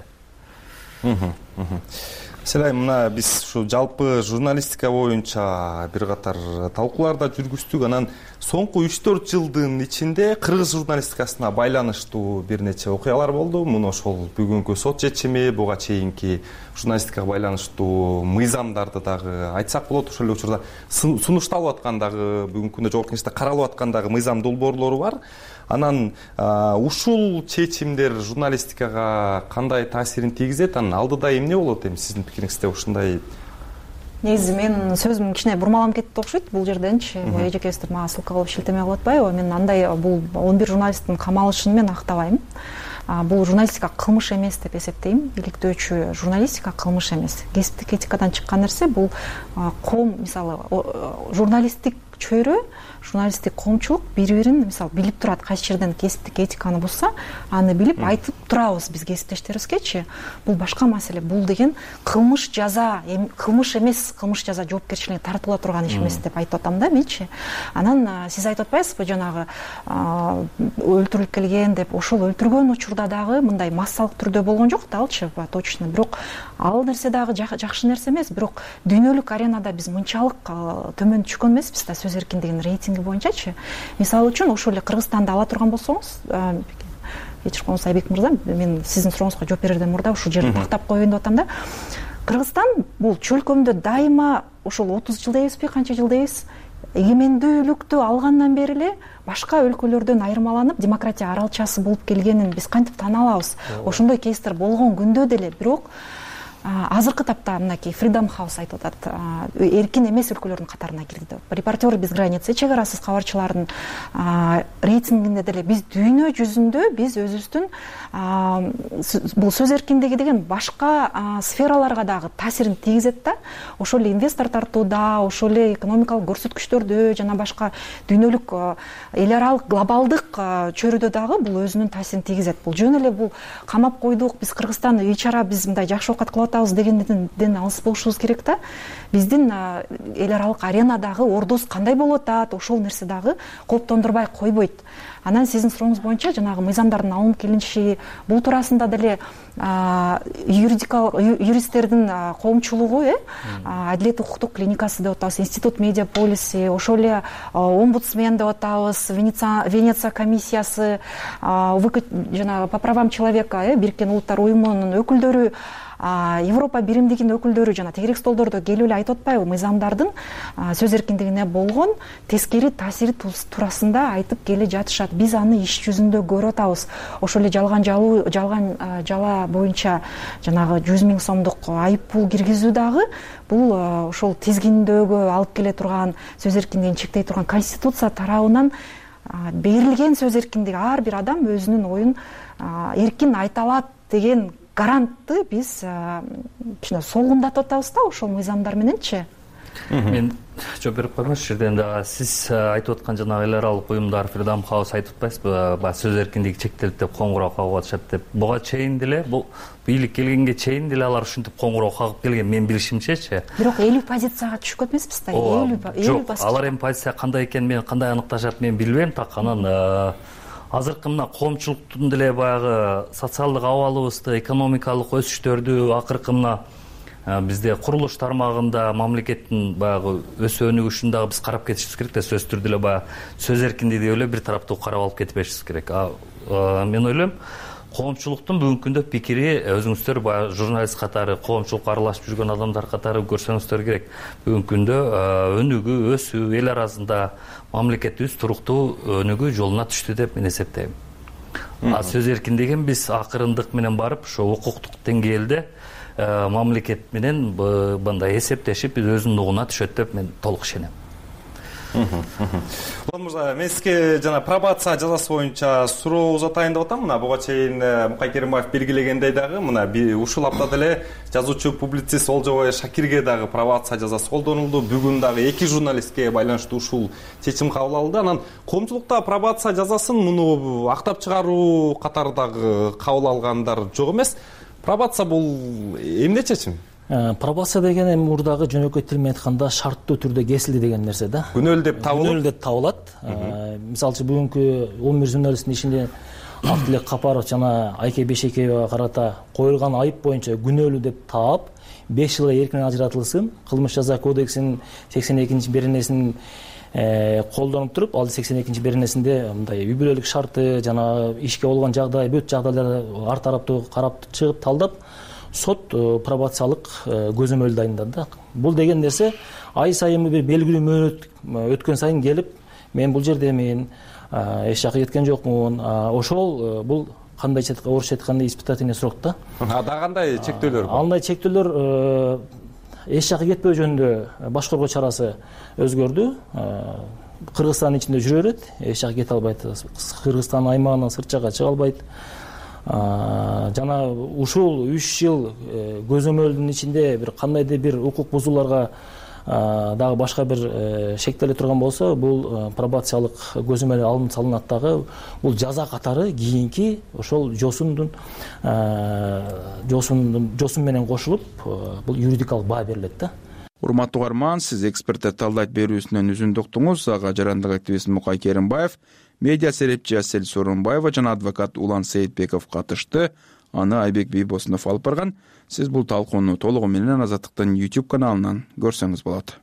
Speaker 8: Селай, мына биз ушу жалпы журналистика боюнча бир катар талкууларда жүргүздүк. Анан соңку үч төрт жылдын ичинде кыргыз журналистикасына байланыштуу бир нече окуялар болду. Муну ошол бүгүнкү сот чечими, буга чейинки журналистикага байланыштуу мыйзамдарды дагы айтсак болот. Ошол эле учурда сунушталып аткан дагы, бүгүнкү күндө жогорку кеңеште каралып аткан дагы мыйзам долбоорлору бар. Анан ушул чечимдер журналистикага кандай таасирин тийгизет? Анан алдыда эмне болот эми сиздин пикириңизде? Ушундай
Speaker 12: негизи мен сөзүм кичине бурмаланып кетти окшойт бул жерденчи. Эжекебизди мага ссылка кылып шилтеме кылып атпайбы? Мен андай бул он бир журналисттин камалышын мен актабайм. Бул журналистика кылмыш эмес деп эсептейм. Иликтөөчү журналистика кылмыш эмес. Кесиптик этикадан чыккан нерсе бул коом, мисалы журналисттик чөйрө, журналисттик коомчулук бири-бирин мисалы билип турат, кайсы жерден кесиптик этиканы бузса, аны билип айтып турабыз биз кесиптештерибизгечи. Бул башка маселе. Бул деген кылмыш жаза, кылмыш эмес, кылмыш жаза жоопкерчиликке тартыла турган иш эмес деп айтып атам да менчи. Анан сиз айтып атпайсызбы, жанагы өлтүрүлүп келген деп, ошол өлтүргөн учурда дагы мындай массалык түрдө болгон жок да, алчы, точно. Бирок ал нерсе дагы жакшы нерсе эмес, бирок дүйнөлүк аренада биз мынчалык төмөн түшкөн эмеспиз да, сөз эркиндигинин рейтинги боюнчачы. Мисалы үчүн ошол эле Кыргызстанды ала турган болсоңуз, кечирип коюңуз Айбек мырза, мен сиздин сурооңузга жооп берерден мурда ушул жерди тактап коеюн деп атам да. Кыргызстан бул чөлкөмдө дайыма ошол отуз жыл дейбизби, канча жыл дейбиз, эгемендүүлүктү алгандан бери эле башка өлкөлөрдөн айырмаланып демократия аралчасы болуп келгенин биз кантип таана алабыз? Ошондой кейстер болгон күндө деле, бирок азыркы тапта мынакей Freedom House айтып атат, эркин эмес өлкөлөрдүн катарына кирди. Репортеры без границ, чек арасыз кабарчылардын рейтингинде деле биз дүйнө жүзүндө биз өзүбүздүн бул сөз эркиндиги деген башка сфераларга дагы таасирин тийгизет да. Ошол эле инвестор тартууда, ошол эле экономикалык көрсөткүчтөрдө жана башка дүйнөлүк эл аралык глобалдык чөйрөдө дагы бул өзүнүн таасирин тийгизет. Бул жөн эле бул камап койдук, биз Кыргызстан ич ара биз мындай жакшы оокат кылып атабыз дегенден алыс болушубуз керек да. Биздин эл аралык аренадагы ордубуз кандай болуп атат, ошол нерсе дагы кооптондурбай койбойт. Анан сиздин сурооңуз боюнча жанагы мыйзамдардын алынып келиниши, бул туурасында деле юридикалык юристтердин коомчулугу, э, Адилет укуктук клиникасы деп атабыз, Институт медиаполиси, ошол эле омбудсмен деп атабыз, Венеция комиссиясы, жана по правам человека, э, Бириккен Улуттар уюмунун өкүлдөрү, Европа биримдигинин өкүлдөрү жана тегерек столдордо келип эле айтып атпайбы, мыйзамдардын сөз эркиндигине болгон тескери таасири туурасында айтып келе жатышат. Биз аны иш жүзүндө көрүп атабыз. Ошол эле жалган жалуу, жалган жала боюнча жанагы жүз миң сомдук айып пул киргизүү дагы бул ошол тизгиндөгө алып келе турган, сөз эркиндигин чектей турган Конституция тарабынан берилген сөз эркиндиги, ар бир адам өзүнүн оюн эркин айта алат деген гарантты биз кичине солгундатып атабыз да ошол мыйзамдар мененчи.
Speaker 9: Мен жооп берип коймош, ушул жерден дагы сиз айтып аткан жанагы эл аралык уюмдар, Freedom House айтып атпайсызбы, баягы сөз эркиндиги чектелип деп коңгуроо кагып атышат деп. Буга чейин деле, бул бийлик келгенге чейин деле алар ушинтип коңгуроо кагып келген, мен билишимчечи.
Speaker 12: Бирок элүү позицияга түшүп кетпейсизби да? элүү
Speaker 9: Жок, алар эми позиция кандай экенин мен кандай аныкташат мен билбейм, так анан азыркы мына коомчулуктун деле баягы социалдык абалыбызды, экономикалык өсүштөрдү, акыркы мына бизде курулуш тармагында мамлекеттин баягы өсүү өнүгүшүн дагы биз карап кетишибиз керек да, сөзсүз түрдө эле баягы сөз эркиндиги эле бир тараптуу карап алып кетпешибиз керек. Мен ойлойм, коомчулуктун бүгүнкү күндө пикири, өзүңүздөр баягы журналист катары, коомчулукка аралашып жүргөн адамдар катары көрсөңүздөр керек. Бүгүнкү күндө өнүгүү, өсүү, эл арасында мамлекетибиз туруктуу өнүгүү жолуна түштү деп мен эсептейм. А сөз эркиндигин биз акырындык менен барып, ошо укуктук деңгээлде мамлекет менен мындай эсептешип, биз өзүнүн угуна түшөт деп мен толук ишенем.
Speaker 8: Улан мырза, мен сизге жана пробация жазасы боюнча суроо узатайын деп атам. Мына буга чейин Мукай Керимбаев белгилегендей дагы, мына ушул апта деле жазуучу публицист Олжобой Шакирге дагы пробация жазасы колдонулду. Бүгүн дагы эки журналистке байланыштуу ушул чечим кабыл алынды. Анан коомчулукта пробация жазасын муну актап чыгаруу катары дагы кабыл алгандар жок эмес. Пробация бул эмне чечим?
Speaker 11: Пробация деген эми мурдагы жөнөкөй тил менен айтканда шарттуу түрдө кесилди деген нерсе да.
Speaker 8: Күнөөлүү деп табылат.
Speaker 11: Күнөөлүү деп табылат. Мисалы үчүн бүгүнкү он бир журналисттин ичинде Актилек Капаров жана Айке Бешекеевага карата коюлган айып боюнча күнөөлүү деп таап, беш жылга эркинен ажыратылсын, кылмыш жаза кодексинин сексен экинчи беренесин колдонуп туруп, ал сексен экинчи беренесинде мындай үй бүлөлүк шарты жана ишке болгон жагдай, бүт жагдайларды ар тараптуу карап чыгып талдап, сот пробациялык көзөмөл дайындады да. Бул деген нерсе ай сайын бир белгилүү мөөнөт өткөн сайын келип, мен бул жердемин, эч жака кеткен жокмун. Ошол бул кандайча орусча айтканда испытательный срок да.
Speaker 8: А да кандай чектөөлөр бар?
Speaker 11: Андай чектөөлөр эч жака кетпөө жөнүндө баш коргоо чарасы өзгөрдү. Кыргызстандын ичинде жүрө берет, эч жака кете албайт. Кыргызстан аймагынан сырт жакка чыга албайт. Жана ушул үч жыл көзөмөлдүн ичинде бир кандайдыр бир укук бузууларга дагы башка бир шектеле турган болсо, бул пробациялык көзөмөл алынып салынат дагы. Бул жаза катары кийинки ошол жосундун жосундун жосун менен кошулуп, бул юридикалык баа берилет да.
Speaker 2: Урматтуу угарман, сиз эксперттер талдайт берүүсүнөн үзүндү уктуңуз. Ага жарандык активист Мукай Керимбаев, медиа серепчи Асель Сооронбаева жана адвокат Улан Сейитбеков катышты. Аны Айбек Бийбосунов алып барган. Сиз бул талкууну толугу менен Азаттыктын YouTube каналынан көрсөңүз болот.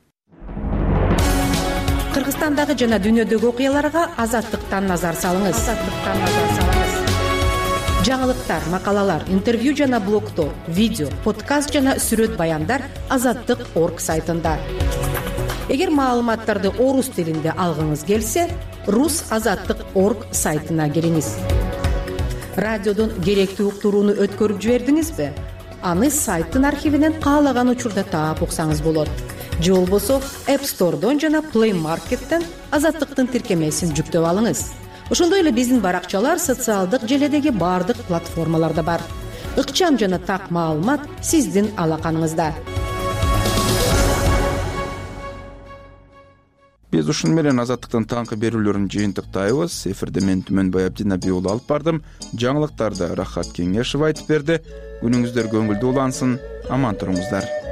Speaker 4: Кыргызстандагы жана дүйнөдөгү окуяларга Азаттыктан назар салыңыз. Азаттыктан назар салыңыз. Жаңылыктар, макалалар, интервью жана блогдор, видео, подкаст жана сүрөт баяндар азаттык точка орг сайтында. Эгер маалыматтарды орус тилинде алгыңыз келсе, рус азаттык точка орг сайтына кириңиз. Радиодон керектүү уктурууну өткөрүп жибердиңизби? аны сайттын архивинен каалаган учурда таап уксаңыз болот. Же болбосо App Store'дон жана Play Market'тен Азаттыктын тиркемесин жүктөп алыңыз. Ошондой эле биздин баракчалар социалдык желедеги бардык платформаларда бар. Ыкчам жана так маалымат сиздин алаканыңызда.
Speaker 2: Биз ушуну менен Азаттыктын таңкы берүүлөрүн жыйынтыктайбыз. Эфирде мен Түмөнбай Абдинабий уулу алып бардым. Жаңылыктарды Рахат Кеңешев айтып берди. Күнүңүздөр көңүлдүү улансын. Аман туруңуздар.